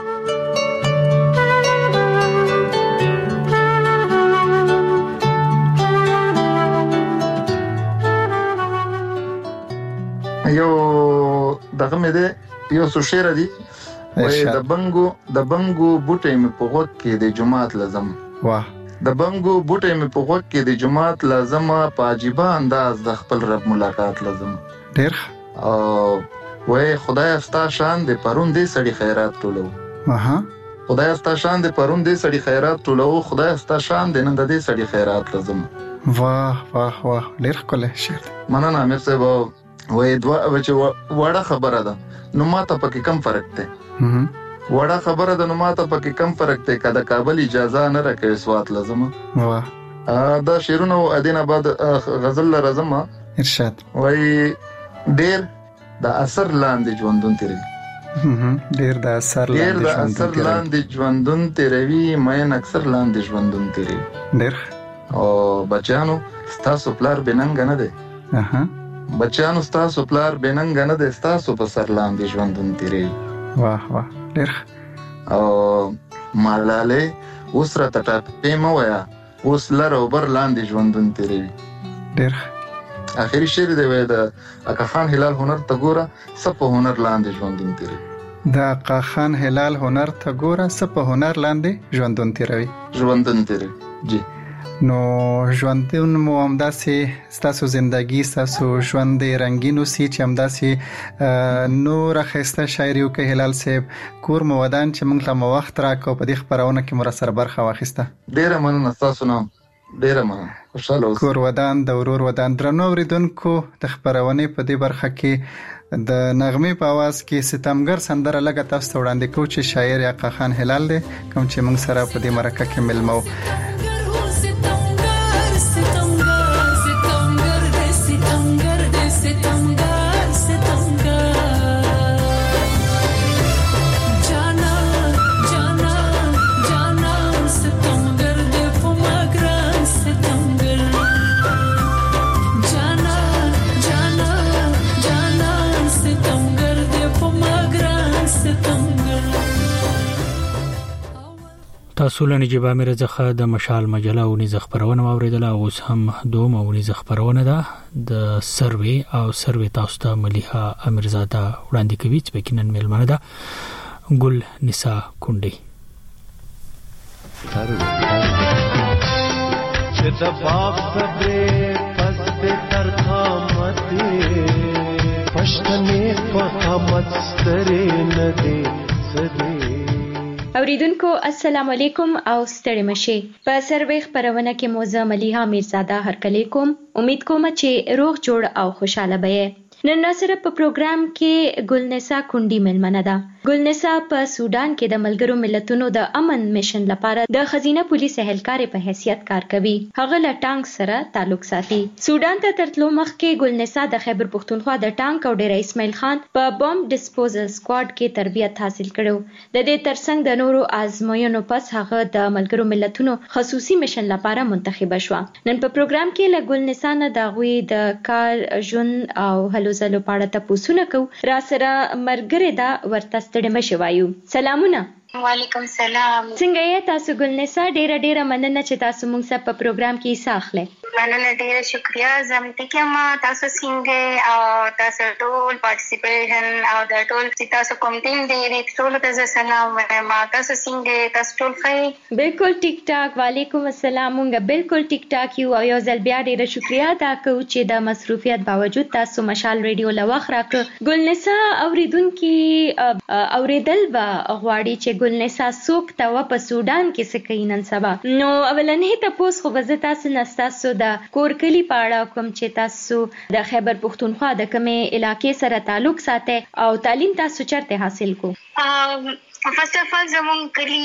Speaker 5: یو دغه مې ده یو څو شعر دي د بنګو د بنګو بوټي مې په غوږ کې د جمعات لازم
Speaker 3: واه
Speaker 5: د بنګو بوټي مې په غوږ کې د جمعات لازم په عجيبه انداز د خپل رب ملاقات لازم
Speaker 3: ډېر
Speaker 5: او وای خدای استا شان دې پرون دې سړي خیرات ټولو
Speaker 3: اها
Speaker 5: خدای استا شان دې پرون دې سړي خیرات ټولو خدای استا شان دې نن دې سړي خیرات لازم
Speaker 3: واه واه واه ډېر کوله شعر
Speaker 5: مننه امیر صاحب وای دوا چې وړه خبره ده نو ماته پکې کم فرق دی وړه خبره ده نو ماته پکې کم فرق دی کله کابل اجازه نه راکړي سوات لازم واه دا شیرونو ادین آباد غزل لازم
Speaker 3: ارشاد
Speaker 5: وای ډیر د اثر لاندې ژوندون تیری
Speaker 3: ډیر د اثر
Speaker 5: ډیر د اثر لاندې ژوندون تیروي مې اکثر لاندې ژوندون تیری
Speaker 3: ډیر
Speaker 5: او بچانو تاسو پلار بننګ نه دی
Speaker 3: اها
Speaker 5: بچانو تاسو پلار بننګ نه دی تاسو په سر لاندې ژوندون تیری
Speaker 3: واه واه ډیر
Speaker 5: او مالاله اوس را ټټه پېمه ویا اوس لر او بر لاندې ژوندون تیری
Speaker 3: ډیر
Speaker 5: اخري شعر دی وای د اکا خان هلال هنر ته ګوره سپ هنر لاندې ژوندون تیری
Speaker 3: د اکا خان هلال هنر ته ګوره سپ هنر لاندې ژوندون تیری
Speaker 5: ژوندون تیری جی
Speaker 3: نو ژوندون مو همداسې ستاسو زندگی ستاسو ژوند رنگین اوسي چې همداسې نور خسته شاعري وکړي هلال صاحب کور مو ودان چې موږ ته مو وخت راکو په دې خبرونه کې مو سره برخه واخیسته
Speaker 5: ډیره مننه تاسو نو ډیره مننه خوشاله اوسئ
Speaker 3: کور ودان د ورور ودان درنو اوریدونکو د خبرونه په دې برخه کې د نغمه په आवाज کې ستمګر سندره لګه تاسو وړاندې کو چې شاعر اکا خان هلال دی کوم چې موږ سره په دې مرکه کې ملمو
Speaker 1: تاسو له نجيبه مې رزخه د مشال مجله او نيز خبرونه اوریدله اوس هم دوم او نيز خبرونه ده د سروي او سروي تاسو ته مليحه امیرزاده وړاندې کوي چې بکینن ملمنه ده ګل نساء کونډي
Speaker 6: چې د باب صبر پس به تر قامت پښتنې په قامت سترې نه دي سدي
Speaker 7: اوریدونکو السلام علیکم او ستړي مشه په سروي خبرونه کې موزه مليحه امیرزاده هرکلی کوم امید کوم چې روغ جوړ او خوشاله به نن سره په پروګرام کې ګلنسا کونډي ملمنه ده. ګلنسا په سودان کې د ملګرو ملتونو د امن میشن لپاره د خزینه پولیس اهلکارې په حیثیت کار کوي. هغه له ټانک سره تعلق ساتي. سودان ته ترتلو مخکې ګلنسا د خیبر پختونخوا د ټانک او ډیره اسماعیل خان په بمب ډسپوزل سکواډ کې تربیت حاصل کړو. د دې ترڅنګ د نورو آزموینو پس هغه د ملګرو ملتونو خصوصي میشن لپاره منتخب شو. نن په پروګرام کې له ګلنسا نه د غوي د کار ژوند او هلو ځلو په اړه تاسو نه کو. را سره مرګره دا ورته ستړي مشه وایو. سلامونه.
Speaker 8: وعلیکم السلام.
Speaker 7: څنګه یې تاسو ګلنسا؟ ډیره ډیره مننه چې تاسو موږ سره په پروګرام کې حصہ اخلئ.
Speaker 8: مننه ډیره شکریا. زم ټیکه ما تاسو څنګه او تاسو ټول پارټیسیپیشن او د ټول چې تاسو کوم ټیم دی ټول ته سلام ما تاسو څنګه تاسو ټول ښه؟
Speaker 7: بالکل ټیک ټاک. وعلیکم السلام. موږ بالکل ټیک ټاک یو او یو ځل بیا ډیره شکریا ادا کوو چې د مصروفیت باوجود تاسو مشال ریډیو لوخ راکړه. ګلنسا اوریدونکو اوریدل با غواړي چې ګلنسا څوک ته په سودان کې څه کوي نن سبا. نو اولنې تاسو خو وزه تاسو نه تاسو د کور کلی په اړه کوم چې تاسو د خیبر پختونخوا د کومې علاقې سره تعلق ساتي او تعلیم تاسو چرته حاصل کو؟
Speaker 8: فرست اف ال زمون کلی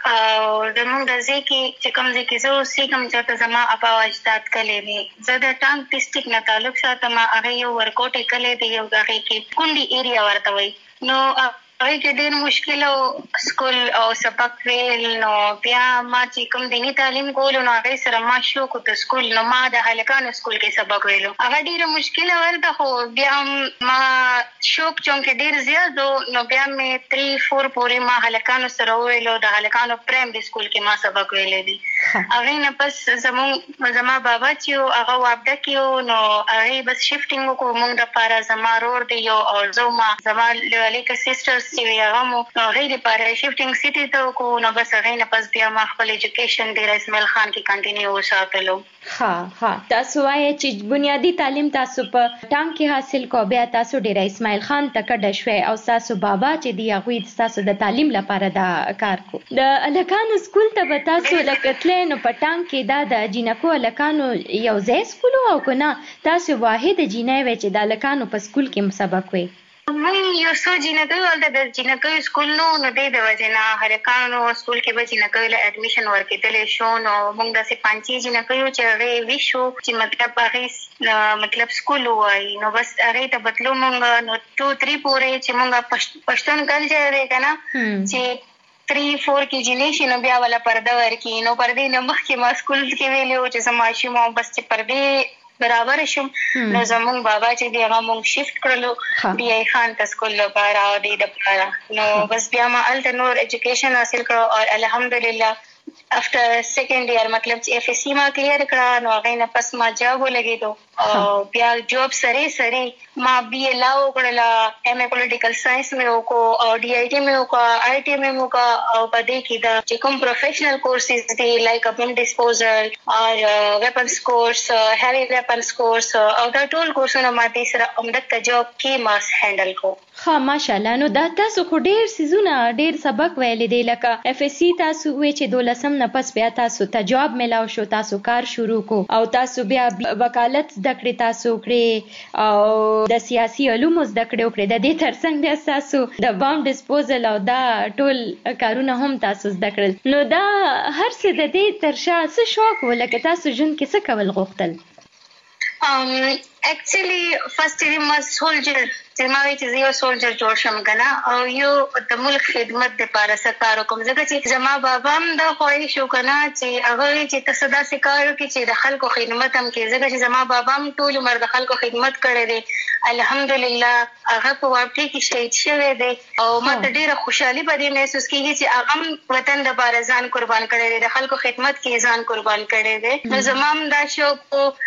Speaker 8: زمون د ځکه چې کوم ځکه زه اوسې کوم چې زما اپا اجداد کلی دي. زه د ټانک ډسټریکټ نه تعلق ساتم. هغه یو ورکوټ کلی دی، یو هغه کې کونډي ایریا ورته وي. نو هغه کې ډېر مشکل او سکول او سبق ویل. نو بیا ما چې کوم دینی تعلیم کول نو هغه سره ما شوق د سکول نو ما د هلکانو سکول کې سبق ویلو. هغه ډېر مشکل ورته خو بیا ما شوق چون کې ډېر زیات نو بیا مې تری فور پورې ما هلکانو سره ویلو. د هلکانو پرایمري سکول کې ما سبق ویلې دي. هغه نه پس زمون زما بابا چې هغه وابده کیو نو هغه بس شفټینګ وکړو موږ د پاره. زما رور دی یو او زما زما لیکه سیسټر چې هغه مو غیر لپاره شفټینګ سیټي ته کو نو بس هغه نه پس بیا ما خپل ایجوکیشن د اسماعیل خان کې کنټینیو وساتلو.
Speaker 7: ها ها تاسو وایي چې بنیادی تعلیم تاسو په ټانک کې حاصل کو، بیا تاسو ډیر اسماعیل خان ته کډه شوي او تاسو بابا چې دی هغه تاسو د تعلیم لپاره دا کار کو. د الکانو سکول ته به تاسو لکتلې نو په ټانک کې دا د جینکو الکانو یو ځای سکول او کنه تاسو واحد جینای و چې د الکانو په سکول کې سبق وي؟
Speaker 8: مونږ یو څو جینکو ولته د جینکو سکول نو نو د وجنا هرکانو سکول کې به جینکو له اډمیشن ورکېدل شو. نو مونږ د سه پانچي جینکو چې هغه ویشو چې مطلب هغه مطلب سکول وای نو بس هغه ته بدلو مونږ نو ټو تری پورې چې مونږ پښتون کلچر دی کنه چې تری فور کې جنې نو بیا ولا پرده ورکی. نو پردې نه مخکې ما سکول کې ویلو چې زما شوم بس چې پردې برابر شم. نو زمون بابا چې دی هغه مونږ شفت کړلو بیا خان ته سکول لپاره او د لپاره. نو بس بیا ما ال نور ایجوکیشن حاصل کړو او الحمدلله افټر سیکنډ ایئر مطلب چې اف اس سی ما کلیر کړه. نو هغه نه پس ما جاب ولګېدو او بیا جاب سره سره ما بی ا لا وکړله، ایم ا پولیټیکل ساينس مې وکړو او ډي آی ټي مې وکړو، آی ټي مې وکړو او په دې کې دا چې کوم پروفیشنل کورسز دي لایک بم ډسپوزل او ویپنز کورس، هیوی ویپنز کورس او دا ټول کورسونه ما دې سره عمدک جاب کې ما هندل کو.
Speaker 7: ها ماشاءالله. نو دا تاسو خو ډیر سيزونه ډیر سبق ویلې دی لکه اف اس سی تاسو وې چې دولسم نه پس بیا تاسو ته جاب ملاو شو، تاسو کار شروع کو او تاسو بیا وکالت زده کړې تاسو کړې او د سیاسي علومو زده کړې وکړې. د دې ترڅنګ بیا تاسو د بم ډسپوزل او دا ټول کارونه هم تاسو زده کړل. نو دا هر څه د دې ترشا څه شوق ولکه تاسو جون کې څه کول غوښتل؟
Speaker 8: um actually first time was soldier چې ما وی چې یو سولجر جوړ شم کنه او یو د ملک خدمت لپاره سکارو کوم ځکه چې زما بابا هم دا خوښ شو کنه چې هغه چې تاسو دا سکارو کې چې د خلکو خدمت هم کې ځکه چې زما بابا هم ټول عمر د خلکو خدمت کړی دی. الحمدلله هغه په واقعي کې شهید شوی دی او ما ته ډیره خوشحالي پدې محسوس کیږي چې هغه وطن د لپاره ځان قربان کړی دی، د خلکو خدمت کې ځان قربان کړی دی. نو زما هم دا شوق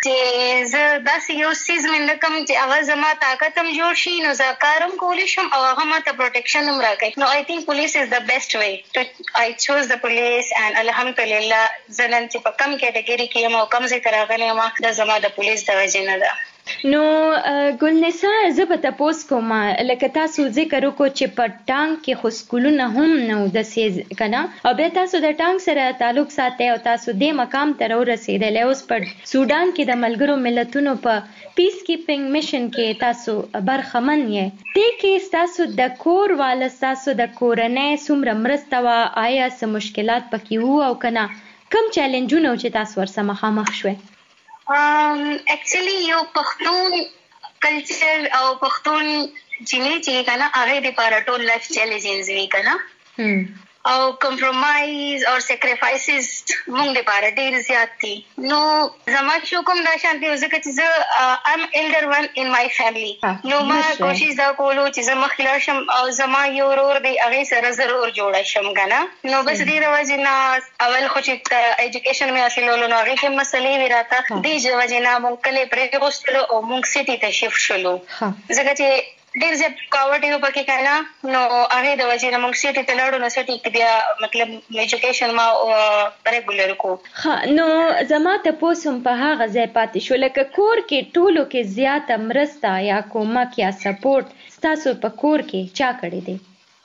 Speaker 8: چې زه داسې یو سیز مند کوم چې هغه زما طاقت هم جوړ شي نو زه کارم کولی شم او هغه ماته پروټیکشن هم راکړي. نو آی تھنک پولیس از د بیسټ وے ټو آی چوز د پولیس اینڈ الحمدلله زه نن چې په کم کیټګری کې یم او کم ځای ته راغلی یم دا زما د پولیس د وجې نه ده.
Speaker 7: نو ګلنسا زه به تاسو کوم لکه تاسو ذکر وکړو چې په ټانک کې خو سکولونه هم نو د سیز کنه او به تاسو د ټانک سره تعلق ساتي او تاسو د مقام ته ورسېدل اوس په سودان کې د ملګرو ملتونو په پیس کیپینګ میشن کې تاسو برخمن یې ته کې تاسو د کور وال تاسو د کورنۍ څومره مرسته وا آیا څه مشکلات پکې وو او کنه کوم چیلنجونه چې تاسو ورسره مخامخ شوي
Speaker 8: um actually یو پښتون کلچر او پښتون جنې چې کنه هغه د پاره ټول لایف چیلنجز وی کنه او کمپرمایز او سیکریفایسز موږ د پاره ډیر زیات دي نو زما شو کوم دا شانتي ځکه چې زه ام ایلډر ون ان مای فیملی نو ما کوشش دا کولو چې زما خلاص شم او زما یو ورور دی هغه سره ضرور جوړ شم کنه نو بس دې راځي نه اول خو چې ایجوکیشن مې حاصلولو نو هغه کې مسلې وراته دې ځوځي نه مونږ کله پرې غوښتلو او مونږ سټي ته شیفټ شولو ځکه چې ډیر زه کاوټ یو پکې کنه نو هغه د وجه نه موږ سټي ته لاړو نو سټي کې بیا مطلب ایجوکیشن ما ریګولر کو
Speaker 7: ها نو زما ته پوسم په هغه ځای پاتې شو لکه کور کې ټولو کې زیاته مرسته یا کومک یا سپورټ تاسو په کور کې چا کړی دی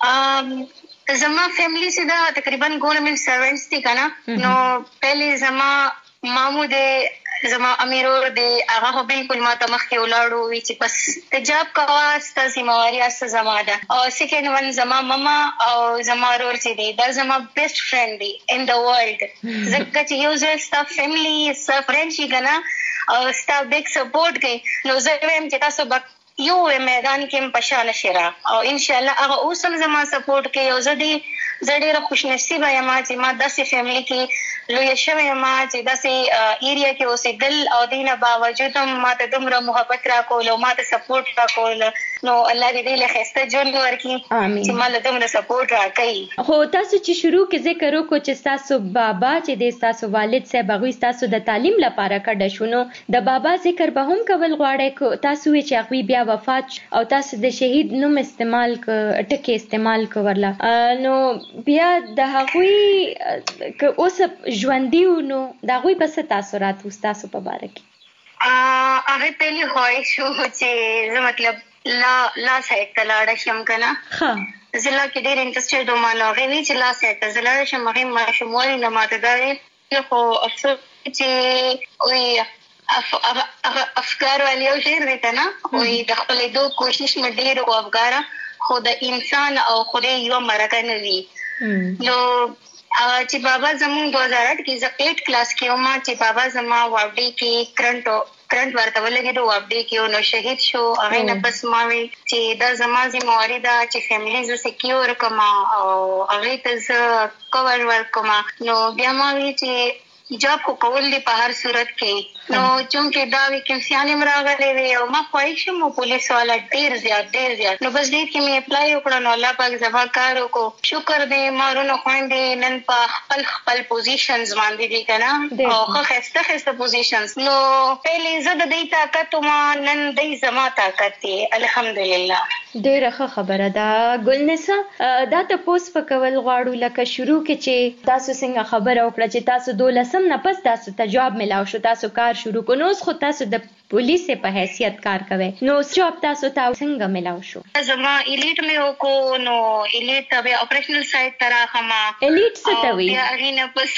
Speaker 8: ام زما فیملی سیدا تقریبا ګورنمنت سروینټس دي کنه نو پہلے زما مامو دې زما امیرور دې هغه بالکل ما ته مخکې ولاړو وی چې بس تجاب کوا ست سیمواري اس زما ده او سیکنډ ون زما ماما او زما ورور چې دی دا زما بیسټ فرند دی ان د ورلد زکه چې یو ځل ستا فیملی ستا فرند شي کنه او ستا بیگ سپورټ کوي نو زه ویم چې تاسو یو میدان کې پښانه شرا او ان شاء الله هغه اوسم زما سپورټ کوي او زه دې زه ډیره خوش نصیبه یم چې ما داسې فیملی کې لوی شوی ما چې داسې ایریا کې اوسېدل او دینه باوجود ما ته دومره محبت راکول او ما ته سپورټ راکول نو الله دې له خسته ژوند ورکړي چې ما له دومره سپورټ راکړي
Speaker 7: خو تاسو چې شروع کې ذکر وکړو چې تاسو بابا چې د تاسو والد صاحب هغه تاسو د تعلیم لپاره کډه شونو د بابا ذکر به هم کول غواړي کو تاسو چې هغه بیا وفات او تاسو د شهید نوم استعمال ک ټکی استعمال کورلا نو بیا د هغوی که اوس ژوندي نو د هغوی بس تاثرات تاسو په باره کې
Speaker 8: هغه پهلی خوای شو چې زه مطلب لا لا سایت ته لاړ شم کنه ها زلا کې ډېر انټرېسټډ وم نو هغه وی چې لا سایت ته زلا شم هغه ما شمولې نه ماته دا خو افسوس چې وی افکار والی او شعر دی کنه وی د خپل دو کوشش مې ډېر او افکار خو د انسان او خدای یو مرګ نه وی نو چې بابا زمون دو هزار آٹھ کې زه ایٹ کلاس کې وم چې بابا زما واډي کې کرنټ کرنټ ورته ولګېدو واډي کې نو شهید شو هغه نه پس ما وی چې دا زما ذمہواری ده چې فیملی ز سکیور کما او هغه ته ز کور ورکما نو بیا ما وی چې جاب کو کول دی په هر صورت کې نو چونکه دا ویکینسیان مراغله وی او ما خواهش مو پولیس والا ډیر زیات ډیر زیات نو بس دې کې مې اپلای وکړ نو الله پاک زما کار وکړو شکر دې مارونو خويندې نن په خپل خپل پوزیشنز باندې دي کنه او خو خسته خسته پوزیشنز نو پهلې زده دې طاقت ما نن دې زما طاقت دی الحمدلله
Speaker 7: ډیره ښه خبره ده ګلنسا دا ته پوس پکول غواړو لکه شروع کې چې تاسو څنګه خبره وکړه چې تاسو دولسم نه پس تاسو ته جواب ملاو شو تاسو کار شروع کو نو خو تاسو د پولیس په حیثیت کار کوي نو جواب تاسو ته څنګه ملاو شو
Speaker 8: زما الیټ مې وکړو نو الیټ به اپریشنل سایت ترا خما
Speaker 7: الیټ څه ته وی
Speaker 8: یا غینه پس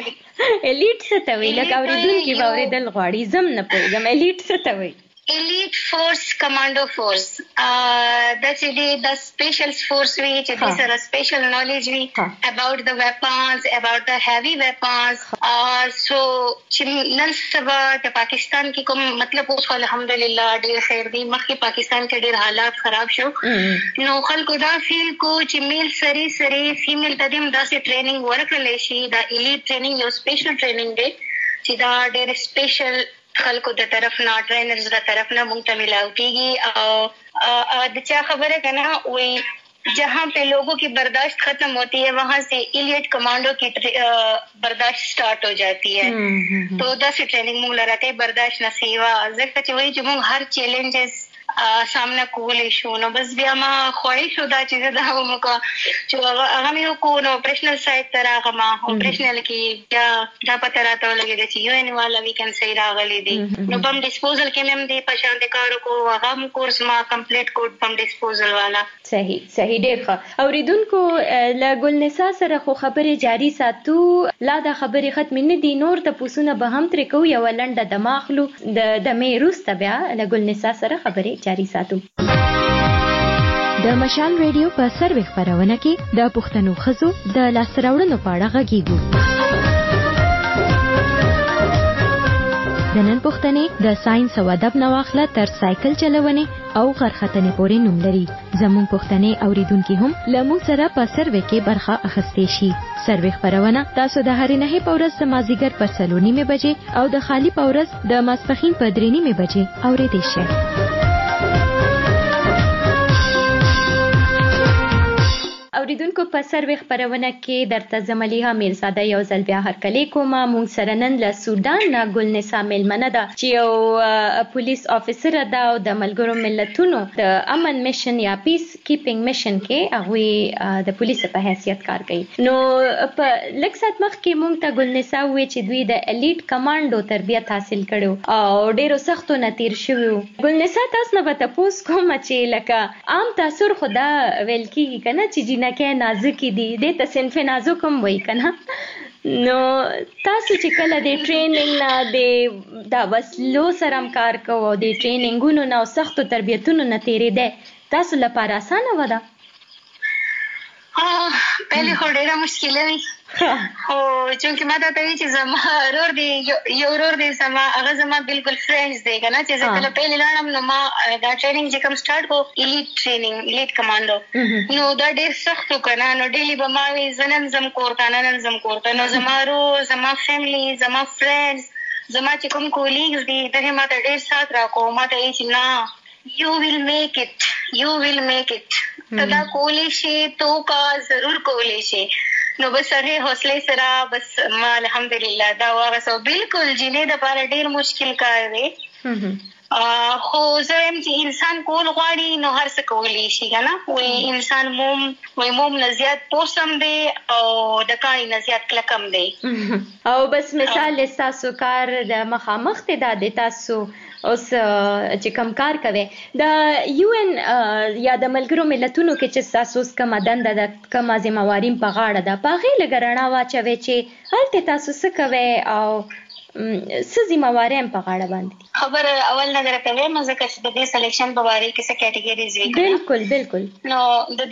Speaker 7: الیټ څه ته وی لکه اوریدونکو باورېدل غواړي زم نه پوهیږم الیټ څه ته وی
Speaker 8: elite force commando force uh that's it the special force which is a special knowledge we about the weapons about the heavy weapons uh so نن سبا د پاکستان کې کوم مطلب اوس الحمدلله ډیر خیر دی مخکې پاکستان کې ډیر حالات خراب شو نو خلکو دا فیل کو چې میل سری سری فیمیل تدیم داسې ټریننګ ورکړل شي دا elite training یو سپیشل ټریننګ دی چې دا ډیر سپیشل خلکو د طرف نه ټرینرز د طرف نه مونږ ته ملاو کیږي او د چا خبره کنه وی جہاں پہ لوگوں کی برداشت ختم ہوتی ہے وہاں سے ایلیٹ کمانڈو کی برداشت سٹارٹ ہو جاتی ہے تو دا سی ٹریننگ مونږ لره کوي برداشت نسیوا ځکه چې وایي چې مونږ هر چیلنجز سامنا کولې شو. نو بس بیا ما خوښ شو دا چې دا هم کو چې هغه مې کو نو اپریشنل سایت تر هغه ما اپریشنل کې بیا دا پته راته ولګېده چې یو ان والا ویکنسي راغلي دي. نو بم ډیسپوزل کې مې دې په شان د کارو کو هغه هم کورس ما کمپلیټ کوډ بم ډیسپوزل والا.
Speaker 7: صحیح صحیح ډېر ښه. اوریدونکو له ګلنسا سره خو خبرې جاری ساتو، لا دا خبرې ختم نه دي، نور ته پوسونه به هم ترې کوو. یو لنډه د ماخلو د دمې روسته بیا له ګلنسا سره خبرې جاری ساتو. د مشال ریډیو په سروي خبرونه کې د پښتنو خزو د لاسراوړنو په اړه غږیږو. د نن پښتنې د ساينس او ادب نواخله تر سایکل چلونې او غرختنې پورې نوم لري. زموږ پښتنې اوریدونکو هم لمو سره په سروي کې برخه اخیستې شي. سروي خبرونه تاسو د هرې نه په ورځ د مازیګر په سلو نیمه بجې او د خالی په ورځ د ماسپخین په درې نیمه بجې اوریدئ شئ. اوریدونکو په سروي خبرونه کې درته زملیها میرزاده یو ځل بیا هرکلی کوم. مونږ سره نن له سودان نه ګلنسا میلمنه ده چې یو پولیس افیسر ده او د ملګرو ملتونو د امن میشن یا پیس کیپینګ میشن کې هغه د پولیس په حیثیت کار کوي. نو په لږ سات مخکې مونږ ته ګلنسا وې چې دوی د الیټ کمانډو تربیت حاصل کړو او ډیرو سختو نه تیر شوي. ګلنسا تاسو نه به تاسو کوم چې لکه عام تاثر خدا ویل کیږي کنه چې جنا کې نازکی دي د تصنف نازک هم وای کنه. نو تاسو چې کله د ټریننګ نه د دا وسلو سره کار کوو د ټریننګونو نه او سختو تربیتونو نه تیرې ده تاسو لپاره اسانه ودا؟
Speaker 8: ها پهله خو ډیره مشکله وي خو چې ما ته وی چې زما ورور دی یو ورور دی زما هغه زما بالکل فرینډز دی کنه چې زه کله پهله لاړم نو ما دا ټریننګ چې کوم سٹارټ کو الیټ ټریننګ الیټ کمانډو نو دا ډیر سخت کنه. نو ډیلی به ما وی زنن زم کوړتا نن زم کوړتا نو زما ورور زما فیملی زما فرینډز زما چې کوم کولیګز دي دغه ما ته ډیر سات راکو. ما ته یې چې نه یو ویل میک اٹ یو ویل میک اٹ تدا کولی شي تو کا ضرور کولی شي. نو بس هغه حوصله سره بس ما الحمدلله دا واسو بالکل جینې د پاره ډیر مشکل کار دی. خو زه هم چې انسان کول غواړي نو هر څه کولی شي کنه. وې انسان موم وې موم نه زیات پوسم دی او د کای نه زیات کلکم دی.
Speaker 7: او بس مثال تاسو کار د مخامخ ته د تاسو اوس چې کم کار کوي د یو ان یا د ملګرو ملتونو کې چې تاسو کوم دنده د کوم ځمواریم په غاړه ده په غیله ګرنا واچوي چې هلته تاسو څه کوي او څه ذمہواریم په غاړه باندې
Speaker 8: خبر اول نه درته مزه کې د دې سلیکشن په اړه کې څه کټګوریز وی
Speaker 7: بالکل بالکل
Speaker 8: نو د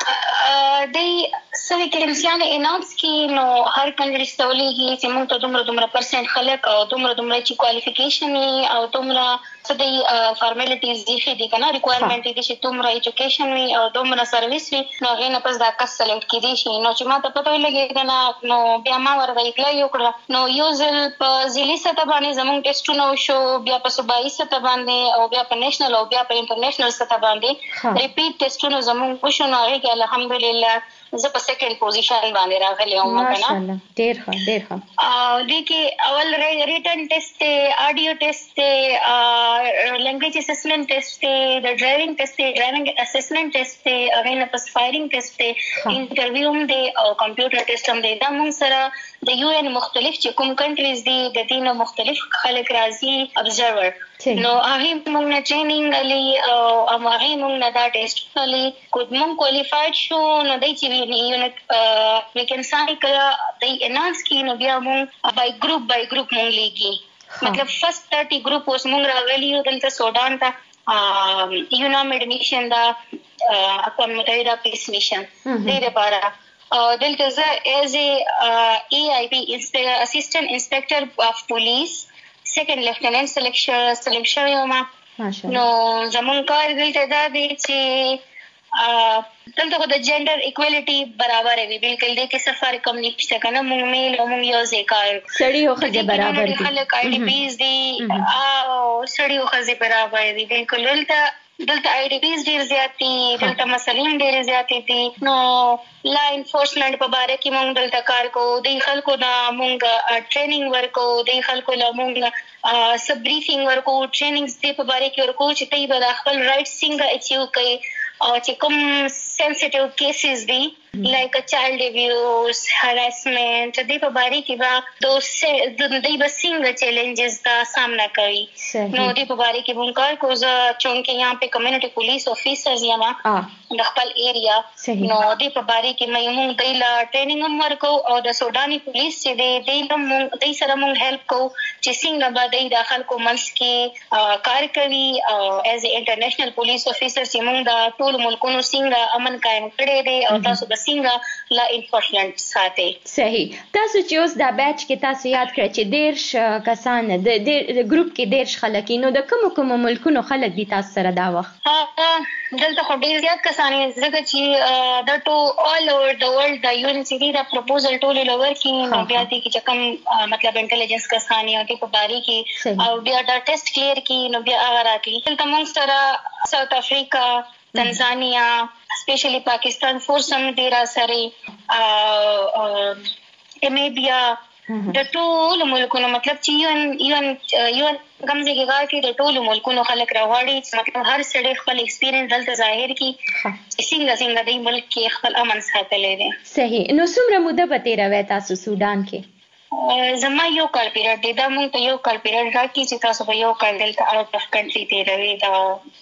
Speaker 8: دې د سوي کلمسیان اناؤنس کې نو هر کنټری ستولېږي چې موږ ته دومره دومره پرسنټ خلک او دومره دومره چې کوالیفیکیشن او دومره څه د فارمالیټیز دي چې د کنه ریکوایرمنټ دي چې دومره ایجوکیشن وي او دومره سرویس وي نو هغه نه پس دا کس سلیکټ کیږي شي. نو چې ما ته پته ولګي کنه نو بیا ما ورته اپلای وکړه. نو یو ځل په ځلي سطح باندې زموږ ټیسټونه وشو بیا په صوبایي سطح باندې او بیا په نېشنل او بیا په انټرنیشنل سطح باندې ریپیټ ټیسټونه زموږ وشو. نو هغه الحمدلله زه په سیکنډ پوزیشن باندې راغلی یم کنه.
Speaker 7: ماشاءالله ډیر ښه ډیر ښه.
Speaker 8: او د کې اول ریټن ټیسټ ته اډیو ټیسټ ته لینګویج اسسمنت ټیسټ ته د ډرایوینګ ټیسټ ته ډرایوینګ اسسمنت ټیسټ ته هغه نه پس فایرینګ ټیسټ ته انټرویو هم دی او کمپیوټر ټیسټ هم دی. دا موږ سره د یو ان مختلف چې کوم کنټریز دي د دې نه مختلف خلک راځي ابزرور نو هغه موږ نه ټریننګ علي او هغه موږ نه دا ټیسټ علي کوم موږ کوالیفاید شو نو دای چې یونټ وی کین سایکل د انانس کې نو بیا موږ بای ګروپ بای ګروپ موږ لیږي مطلب فرست ثلاثين ګروپ اوس موږ راغلي یو دلته سودان ته یونام ایډمیشن دا اقوام متحده پیس میشن دې لپاره دلته زه ایز ای ای پی اسسټنټ انسپیکټر اف پولیس سیکنډ لیفټیننټ سلیکشن سلیکشن یوما نو زمون کار دلته دا دی چې دلته خو د جنډر ایکوالټي برابر وي بالکل دې کې سفر کم نشته کنه موږ میل او موږ یو ځای کار
Speaker 7: سړی او خځه برابر دي
Speaker 8: خلک آی ډی پیز دي او سړی او خځه برابر دي بالکل دلته دلته آی ډي بیز ډیر زیات دي، دلته مسلین ډیر زیات دي. نو لا انفورسمنت په باره کې مونږ دلته کار کوو، د خلکو دا مونږ ټریننګ ورکو، د خلکو لا مونږ سب بریفینګ ورکو، ټریننګز دې په باره کې ورکو چې دوی به خپل رائټ څنګه اچیو کوي او چې کوم سنسټیو کیسز دي لایک چایلډ ابیوز، هراسمنت، دې په باره کې به دوی دوی به څنګه چیلنجز دا سامنا کوي. نو دې په باره کې مونږ کار کوو. زه چونکې یہاں په کمیونټي پولیس افیسرز یم د خپل ایریا، نو دې په باره کې مونږ دوی لا ټریننګ هم ورکو او د سوداني پولیس چې دی دوی مونږ دوی سره مونږ هیلپ کوو چې څنګه به دوی د خلکو منځ کې کار کوي او ایز ا انټرنیشنل پولیس افیسر چې مونږ د ټول ملکونو څنګه امن قائم کړی دی او تاسو به څنګه لا انفورسمنت ساتي.
Speaker 7: صحیح. تاسو چې اوس دا بیچ کې تاسو یاد کړئ چې دیرش کسان د ګروپ کې دیرش خلک، نو د کوم کوم ملکونو خلک دي تاسو سره دا وخت؟
Speaker 8: دلته خو ډیر زیات کسان ځکه چې د ټو آل اوور د ورلد د یو ان سی ډي د پروپوزل ټول لور کې نو بیا دې چې کوم مطلب انټيليجنس کسان یو کې په باري کې او بیا دا ټیسټ کلیر کې نو بیا هغه راکې. دلته موږ سره ساوث افریقا، تنزانیا، اسپیشلی پاکستان فورس هم دی را سره، امیبیا، د ټول ملکونو مطلب چې یو یو یو کمزې کې کار کې د ټول ملکونو خلک راوړي چې مطلب هر سړی خپل ایکسپیرینس دلته ظاهر کی څنګه څنګه د ملک کې خپل امن ساتلی دی.
Speaker 7: صحیح. نو څومره موده به تیروي تاسو سودان کې؟
Speaker 8: زما یو کال پیریډ دی، دا مونږ ته یو کال پیریډ راکړي چې تاسو به یو کال دلته آوټ اف کنټري تیروي دا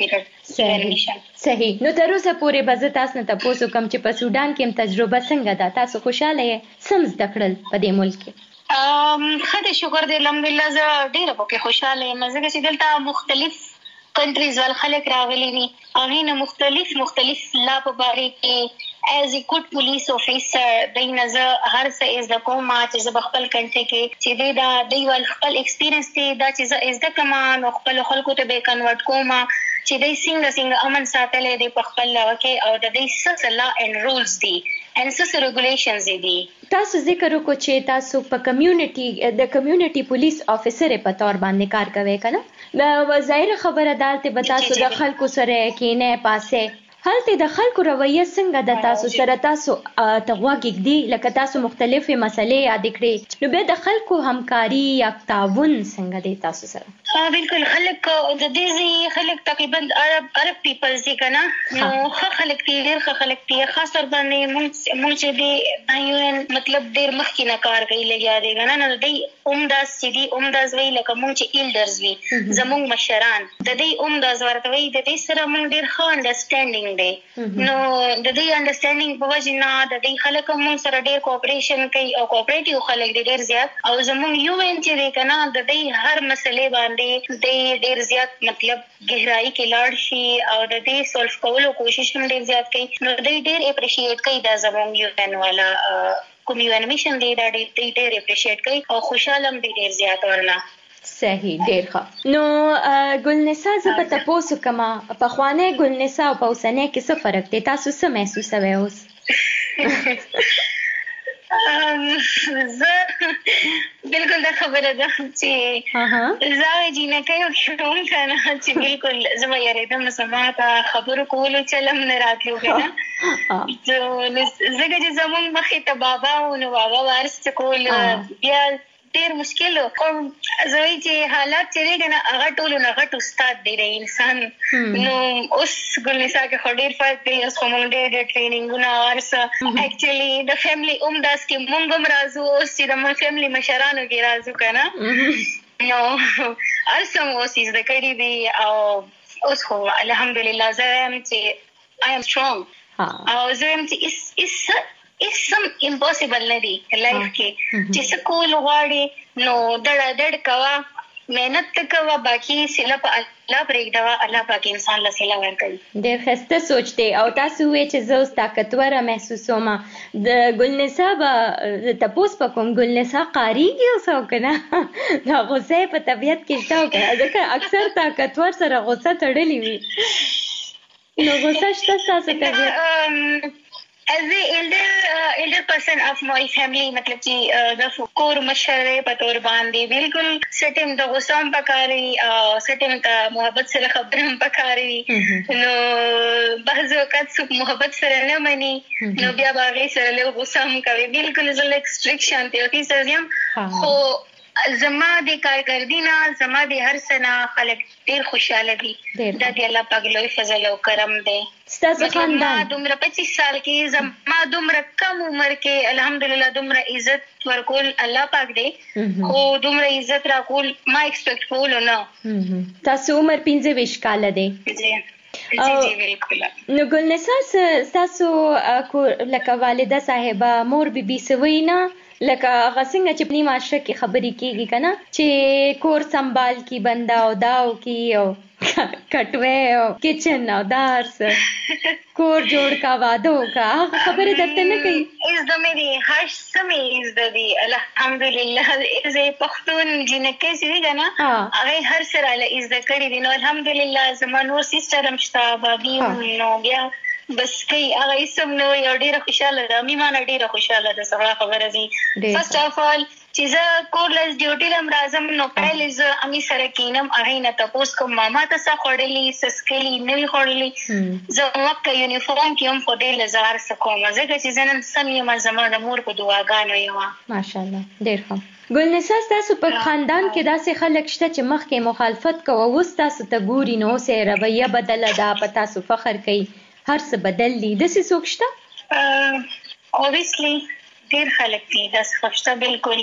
Speaker 8: پیریډ.
Speaker 7: صحیح. نو تر اوسه پورې به زه تاسو نه تاسو کوم چې په سودان کې هم تجربه څنګه ده؟ تاسو خوشاله یې سم زده کړل په دې ملک کې؟
Speaker 8: خدای شکر دی الحمدلله زه ډیره پکې خوشاله یم ځکه چې دلته مختلف کنټریز ول خلک راغلي دي، هغې نه مختلف مختلف لا په باره کې ایز ا ګډ پولیس افیسر دوی نه زه هر څه زده کوم چې زه به خپل کنټري کې چې دوی دا دوی ول خپل ایکسپیرینس دی دا چې زه زده کوم نو خپل خلکو ته به کنورټ کوم چې دوی څنګه څنګه امن ساتلی دی په خپل لاره کې او د دوی څه لا اینډ رولز دي اینډ څه ریګولیشنز دي.
Speaker 7: تاسو ذکر وکړو چې تاسو په کمیونټي د کمیونټي پولیس افیسر په تور باندې کار کوئ کنه، دا ظاهر خبره ده چې به تاسو د خلکو سره کینې پاسه هلته د خلکو رویه څنګه د تاسو سره تاسو ته غوږ دی لکه تاسو مختلفې مسلې یاد کړې نو به د خلکو همکاري یا تعاون څنګه دی تاسو سره؟
Speaker 8: ها بالکل خلک د دې خلک تقریبا عرب عرب پیپلز دي کنه، نو ښه خلک دي ډېر ښه خلک دي خاص تر باندې مونږ مونږ چې دی یو مطلب ډېر مخکې نه کار کوي لګیا دي کنه، نو دوی عمداز چې دي عمداز وی لکه مونږ چې ایلډرز وي زمونږ مشران د دې عمداز ورته وي د دې سره مونږ ډېر ښه انډرسټینډینګ نو د دې انډرسټینډینګ په وجه نه د دې خلک مونږ سره ډېر کوآپریشن کوي او کوآپریټیو خلک دي ډېر زیات او زمونږ یو ان چې دی کنه د دې هر مسلې باندې د ډېر زیات مطلب گہرائی کې لاړ شي او د دې سولف کولو کوشش هم ډېر زیات کوي نو دوی ډېر اپریشیټ کوي دا زمونږ یو ان والا کوم یو ان میشن دی دا ډېر ډېر اپریشیټ کوي او خوشاله هم دي ډېر زیات ورنه.
Speaker 7: صحیح ډیر ښه. نو ګلنسا زه به تاسو کومه پخوانی ګلنسا او په اوسنۍ کې څه فرق دی تاسو څه محسوسوئ اوس؟
Speaker 8: زه بالکل دا خبره ده چې زه جینکۍ وم کنه چې بالکل زه به یارېدم زما ته خبرو کولو چلم نه راتلو کنه ځکه چې زمونږ مخې ته بابا و نو بابا به هر څه کول بیا ډېر مشکل و خو زه وایي چې حالات چې دی که نه هغه ټولو نه غټ استاد دی د انسان نو اوس ګلنسا کې خو ډېر فرق دی اوس خو مونږ ډېر ډېر ټریننګونه هر څه اکچولي د فیملی هم داسې کې مونږ هم راځو اوس چې د مونږ فیملی مشرانو کې راځو که نه نو هر څه مو اوس زده کړي دي او اوس خو الحمدلله زه یم چې آی ایم سټرونګ او زه یم چې اس اس سم امپوسیبل نه دی لایف کې چې څه کول غواړې نو دړه دړ کوه محنت کوه باقي سله په الله پرېږدوه الله پاک انسان له سله ورکوي.
Speaker 7: ډېر ښایسته سوچ دی او تاسو ووایئ چې زه اوس طاقتوره محسوسوم د ګلنسا به تپوس به کوم ګلنسا قاریږي اوس او که نه دا غصه یې په طبیعت کې شته او که نه ځکه اکثر طاقتور سره غصه تړلې وي نو غصه شته ستاسو طبیعت؟
Speaker 8: ایز اے ایلډر ایلډر percent of my family مطلب چې د کور مشره په تور باندې بالکل سټیم د غوسام پکاري سټیم ته محبت سره خبرم پکاري نو بعض وخت څوک محبت سره نه مني نو بیا باغې سره له غوسام کوي بالکل زه ایکسټریکشن ته اوتی سریم خو زما د کارګردینا زما د هر سنه خلک ډیر خوشاله دي د دې الله پاک لوی فضل او کرم دی
Speaker 7: ستاسو خاندان
Speaker 8: دومره پچیس سال کې زما دومره کم عمر کې الحمدلله دومره عزت ورکول الله پاک دی خو دومره عزت راکول ما ایکسپیکټ کول نه
Speaker 7: تاسو عمر پنځه ویشت کال دی
Speaker 8: جی جی بالکل
Speaker 7: نو ګلنسا تاسو لکه والده صاحبہ مور بیبي سوینا لکه غسنګ چې په معاشره کې خبرې کیږي کنه چې کور سنبال کی بندا او داو کی او کټوي او کچن او دارس کور جوړ کا وادو کا خبره درته نه کوي
Speaker 8: از د مې هر سمې از د دی الحمدلله از پښتون جنکه سي کنه هغه هر سره له از د کړي دي نو الحمدلله زمونږ سیستر هم شته بابي نو بیا بس کوي هغه اسم نو یو ډیره خوشاله ده مې ما ډیره خوشاله ده سره خبره دي فرست اف اول چې زه کورلس ډیوټي لم راځم نو پهل زه امي سره کینم هغه نه تاسو کوم ماما تاسو خړلې سسکلی نه خړلې زه مکه یونیفورم کې هم په دې لزار سکوم زه چې زنن سم یم زما د مور په دعاګانو یم
Speaker 7: ماشاءالله ډیر ښه ګلنسا تاسو په خاندان کې داسې خلک شته چې مخکې مخالفت کوي او تاسو ته ګوري نو سه رویه بدله ده په تاسو فخر کوي هر څه بدل دي د څه سوک شته
Speaker 8: اوبویسلی ډیر خلک دي د څه بالکل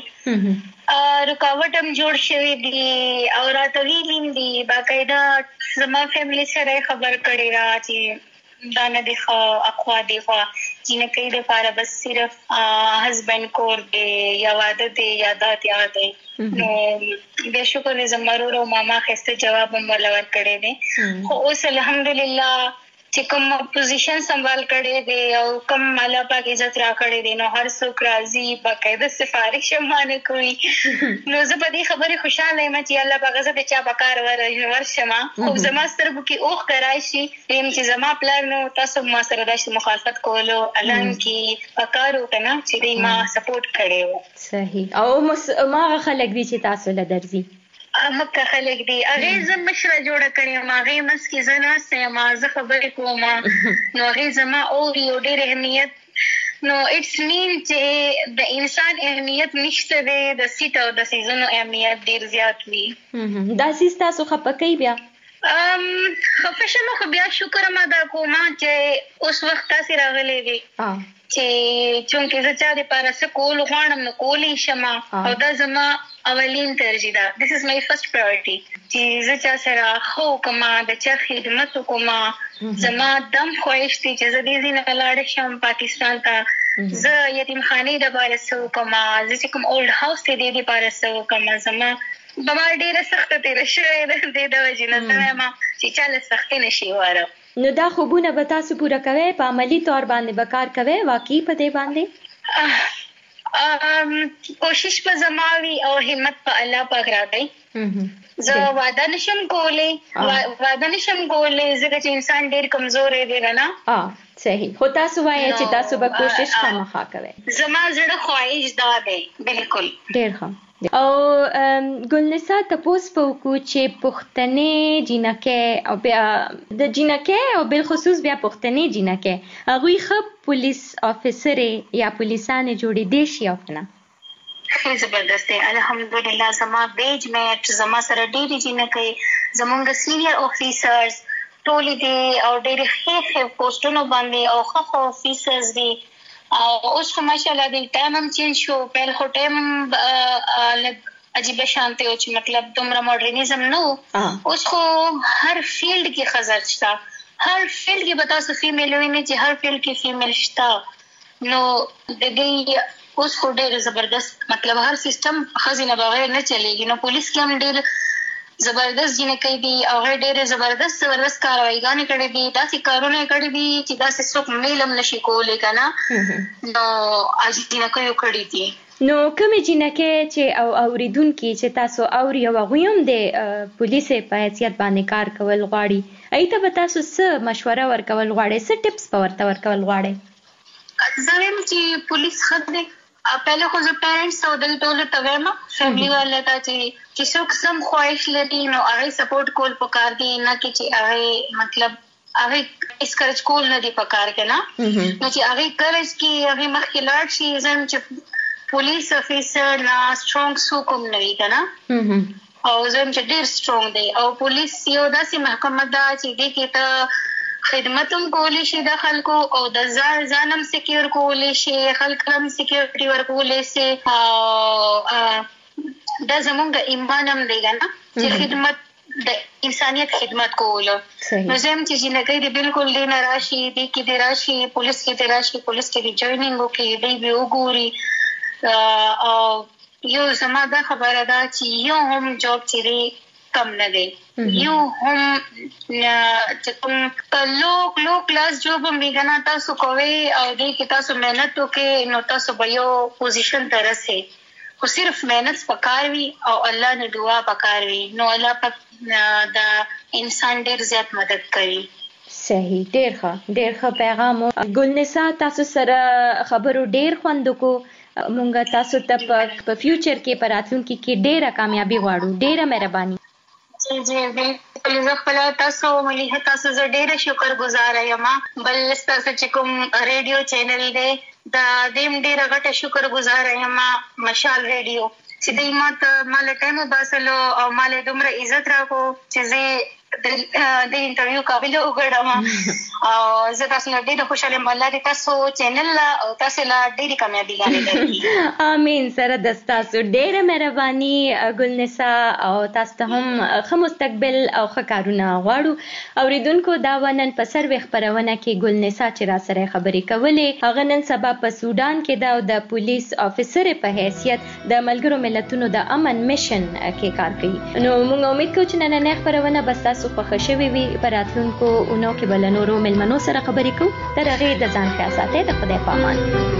Speaker 8: رکاوټ هم جوړ شوی دي او راتویلین دي باقاعده زما فیملی سره خبر کړي را چې دا نه دی خو اخوا دی خو چې نه کوي د فاره بس صرف هسبند کور دی یا واده دی یا دات یا دی نو بیا شکر زمرو او ماما خسته جواب هم ولور کړي دي خو اوس الحمدلله چې کوم پوزیشن سنبال کړي دي او کوم مالا پاک عزت را کړي دي نو هر څوک راضي باقاعده سفارش مانه کوي نو زه په دې خبره خوشاله یم چې الله پاک زه چا بکار ورشم خو زما سترګو کې اوخ کرای شي ایم چې زما پلان نو تاسو ما سره د مخالفت کولو الان کې پکارو کنه چې ما سپورټ کړي
Speaker 7: صحیح او ما خلک دي چې تاسو له درځي
Speaker 8: مکه خلک دي هغه زم مشره جوړه کړې ما هغه مس کې زنه سه ما زه خبرې کوم نو هغه زما او یو ډېر اهمیت نو اټس مین چې د انسان اهمیت نشته دی د سیټ او د سیزونو اهمیت ډېر زیات وي
Speaker 7: دا سیس تاسو خپکې بیا
Speaker 8: ام خفشم خو بیا شکر ما دا کوم چې اوس وخت تاسو راغلي دي چې چونکه زه چا د پاره څه کول غواړم نو کولی شم او دا زما اولین ترجیح ده this is my first priority چې زه چا سره خو کومه د چا خدمت کومه زما دم خوښ دي چې زه دې نه لاړ شم پاکستان ته زه یتیم خانه د بار سو کومه زه کوم اولډ هاوس ته دې د بار سو کومه زما بما ډیره سخت تیر شوی د د وجنه ما چې چاله سخت نشي واره
Speaker 7: نو دا خوبونه به تاسو پوره کوي په عملی تور باندې بکار کوي واقعي په دې باندې
Speaker 8: ام کوشش په زماوي او همت په الله پاک راځي زه وعده نشم کولای وعده نشم کولای ځکه چې انسان ډیر کمزور دی نه
Speaker 7: ها صحیح خو تاسو وایي چې تاسو به کوشش خامخا کوئ
Speaker 8: زما زړه خواهش دا دی بالکل
Speaker 7: ډیر ښه او ګلنسا تاسو په کو چې پښتنې جنکه او بیا د جنکه او بل خصوص بیا پښتنې جنکه هغه خپ پولیس افسر یا پولیسانه جوړې دي شي او نه
Speaker 8: زبردست دی الحمدلله زما بیج میټ زما سره ډېری جنکه زمونږ سینیئر افیسرز ټول دي او ډېر ښه ښه پوسټونو باندې او ښه افیسرز دي او اوس خو ماشاءالله د ټایم هم چینج شو په هغه ټایم عجیب شانته او چې مطلب دومره ماډرنیزم نو اوس خو هر فیلډ کې خزر شته هر فیلډ کې بتا سو فیمیل ویني چې هر فیلډ کې فیمیل شته نو د دې اوس خو ډېر زبردست مطلب هر سیستم خزینه بغیر نه چلیږي نو پولیس کې هم ډېر زبردست جنکې دي او ډېر زبردست زبردست کاروایګانې کړې دي داسې کارونه کړې دي چې داسې څوک میلم نشي کولی کنه نو اج جنکې یو کړې دي
Speaker 7: نو کومې جنکې چې او اوریدونکو چې تاسو اوري او غویم د پولیس په حیثیت باندې کار کول غواړي ایته به تاسو څه مشوره ورکول غواړئ څه ټیپس په ورته ورکول غواړئ
Speaker 8: زم چې پولیس خدای پهله خو زه پیرنټس او د ټولو ته وایم فیملی والا ته چې چې څوک سم خواهش لري نو هغه سپورټ کول پکار دي نه کې چې هغه مطلب هغه اسکرچ کول نه دی پکار کنه نو چې هغه کرج کې هغه مخکې لاړ شي زم چې پولیس افیسر نا سترونګ سو کوم نه وی کنه او زم چې ډیر سترونګ دی او پولیس یو داسې محکمه ده چې دې کې ته خدمتوم کولی شي د خلکو او د ځان ځانم سکیور کولی شي خلکم سکیورټي ورکولی شي او د زمونږ ایمانم دی کنه چې خدمت د انسانيت خدمت کول نو زم چې جنګي دی بالکل دی نه راشي دی کې دی راشي پولیس کې دی راشي پولیس کې دی جوائنینګ وکي دی به وګوري او یو زما دا خبره ده چې یو هم جاب چیرې کم نه دی یو هم چې کوم لو لو کلاس جوب میګنا تاسو کوی او دې کې تاسو مهنت وکړئ نو تاسو به یو پوزیشن ته رسئ خو صرف مهنت پکار وي او الله نه دعا پکار وي نو الله پاک دا انسان ډیر زیات مدد کوي.
Speaker 7: صحیح ډیر ښه ډیر ښه پیغام ګلنسا تاسو سره خبرو ډیر خوند کو مونږه تاسو ته په فیوچر کې په راتلونکي کې ډیره کامیابی غواړو ډیره مهرباني.
Speaker 8: جی جی بالکل زه خپل تاسو ملي تاسو زه ډیره شکر گزار یم بل تاسو چې کوم ریډیو چینل دی دا دیم ډیره غټه شکر گزار یم مشال ریډیو چې دې ماته مال ټایم باسلو او مال دومره عزت راکو چې زه د انټرویو قابل وګړم او زه تاسو نه ډیره خوشاله یم الله دې تاسو چینل او تاسو لا ډیره کامیابی غواړي.
Speaker 7: امين سره د تاسو ډیره مهرباني ګلنسا او تاسو ته هم ښه مستقبل او ښه کارونه غواړو اوریدونکو دا ونن په سروي خبرونه کې ګلنسا چې را سره خبرې کولې هغه نن سبا په سودان کې دا د پولیس افسر په حیثیت د ملګرو ملتونو د امن میشن کې کار کوي نو موږ امید کوو چې نن نه خبرونه بس تاسو په خوشوي وي په راتلونکو اونو کې بل نورو ملمنو سره خبرې کوو تر هغه د ځان خیال ساتئ د خدای په امان.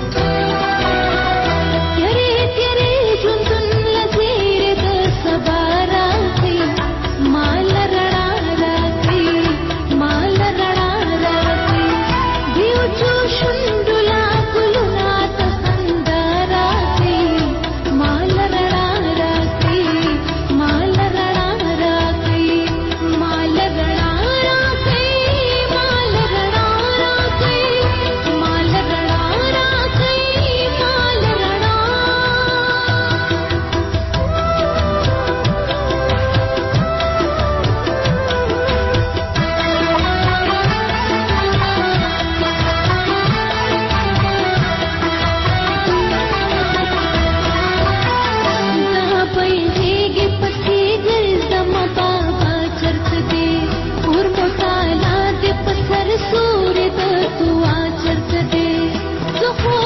Speaker 7: تیرې تیرې ژوندون لزیر د سبا راځي مال رڼا راځي مال رڼا راځي دیو جو شندلا ګلونا ته خندا راځي مال رڼا راځي مال رڼا راځي مال رڼا راځي مال رڼا راځي مال رڼا راځي مال رڼا دا پیږي پسې ګرځم بابا چرت دې اور مطالعه دې په سر سورې د دعا چرت دې زه خو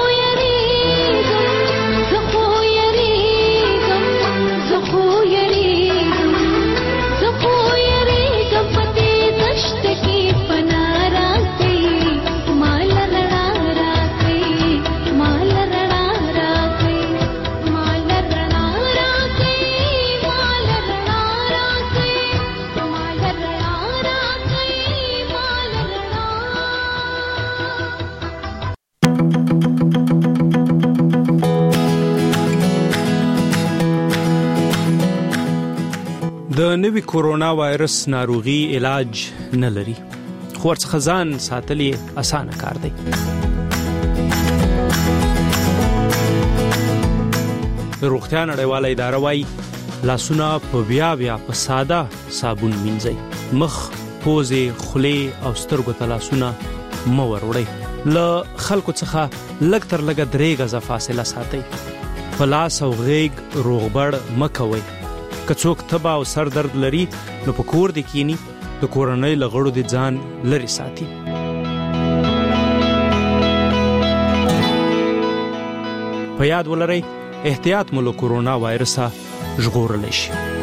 Speaker 7: یریږم زه خو یریږم زه خو یریږم زه خو یریږم په دې دشت کې پناه راکړئ مال رڼا راکړئ مال رڼا راکړئ مال رڼا راکړئ مال رڼا راکړئ مال رڼا راکړئ مال رڼا.
Speaker 9: د نوي کورونا وایرس ناروغي علاج نه لري خو ورڅخه ځان ساتل یې اسانه کار دی. روغتیا نړیواله اداره وايي لاسونه په بیا بیا په ساده صابون مینځئ مخ پوزې خولې او سترګو ته لاسونه مه وروړئ له خلکو څخه لږ تر لږه درې غزه فاصله ساتئ په لاس او غیږ روغبړ مه کوئ که څوک تبه او سر درد لري نو په کور دې کینی د کورنۍ له غړو دې ځان لرې ساتي. په یاد ولرئ احتیاط مو له کورونا وایرسه ژغورلی شي.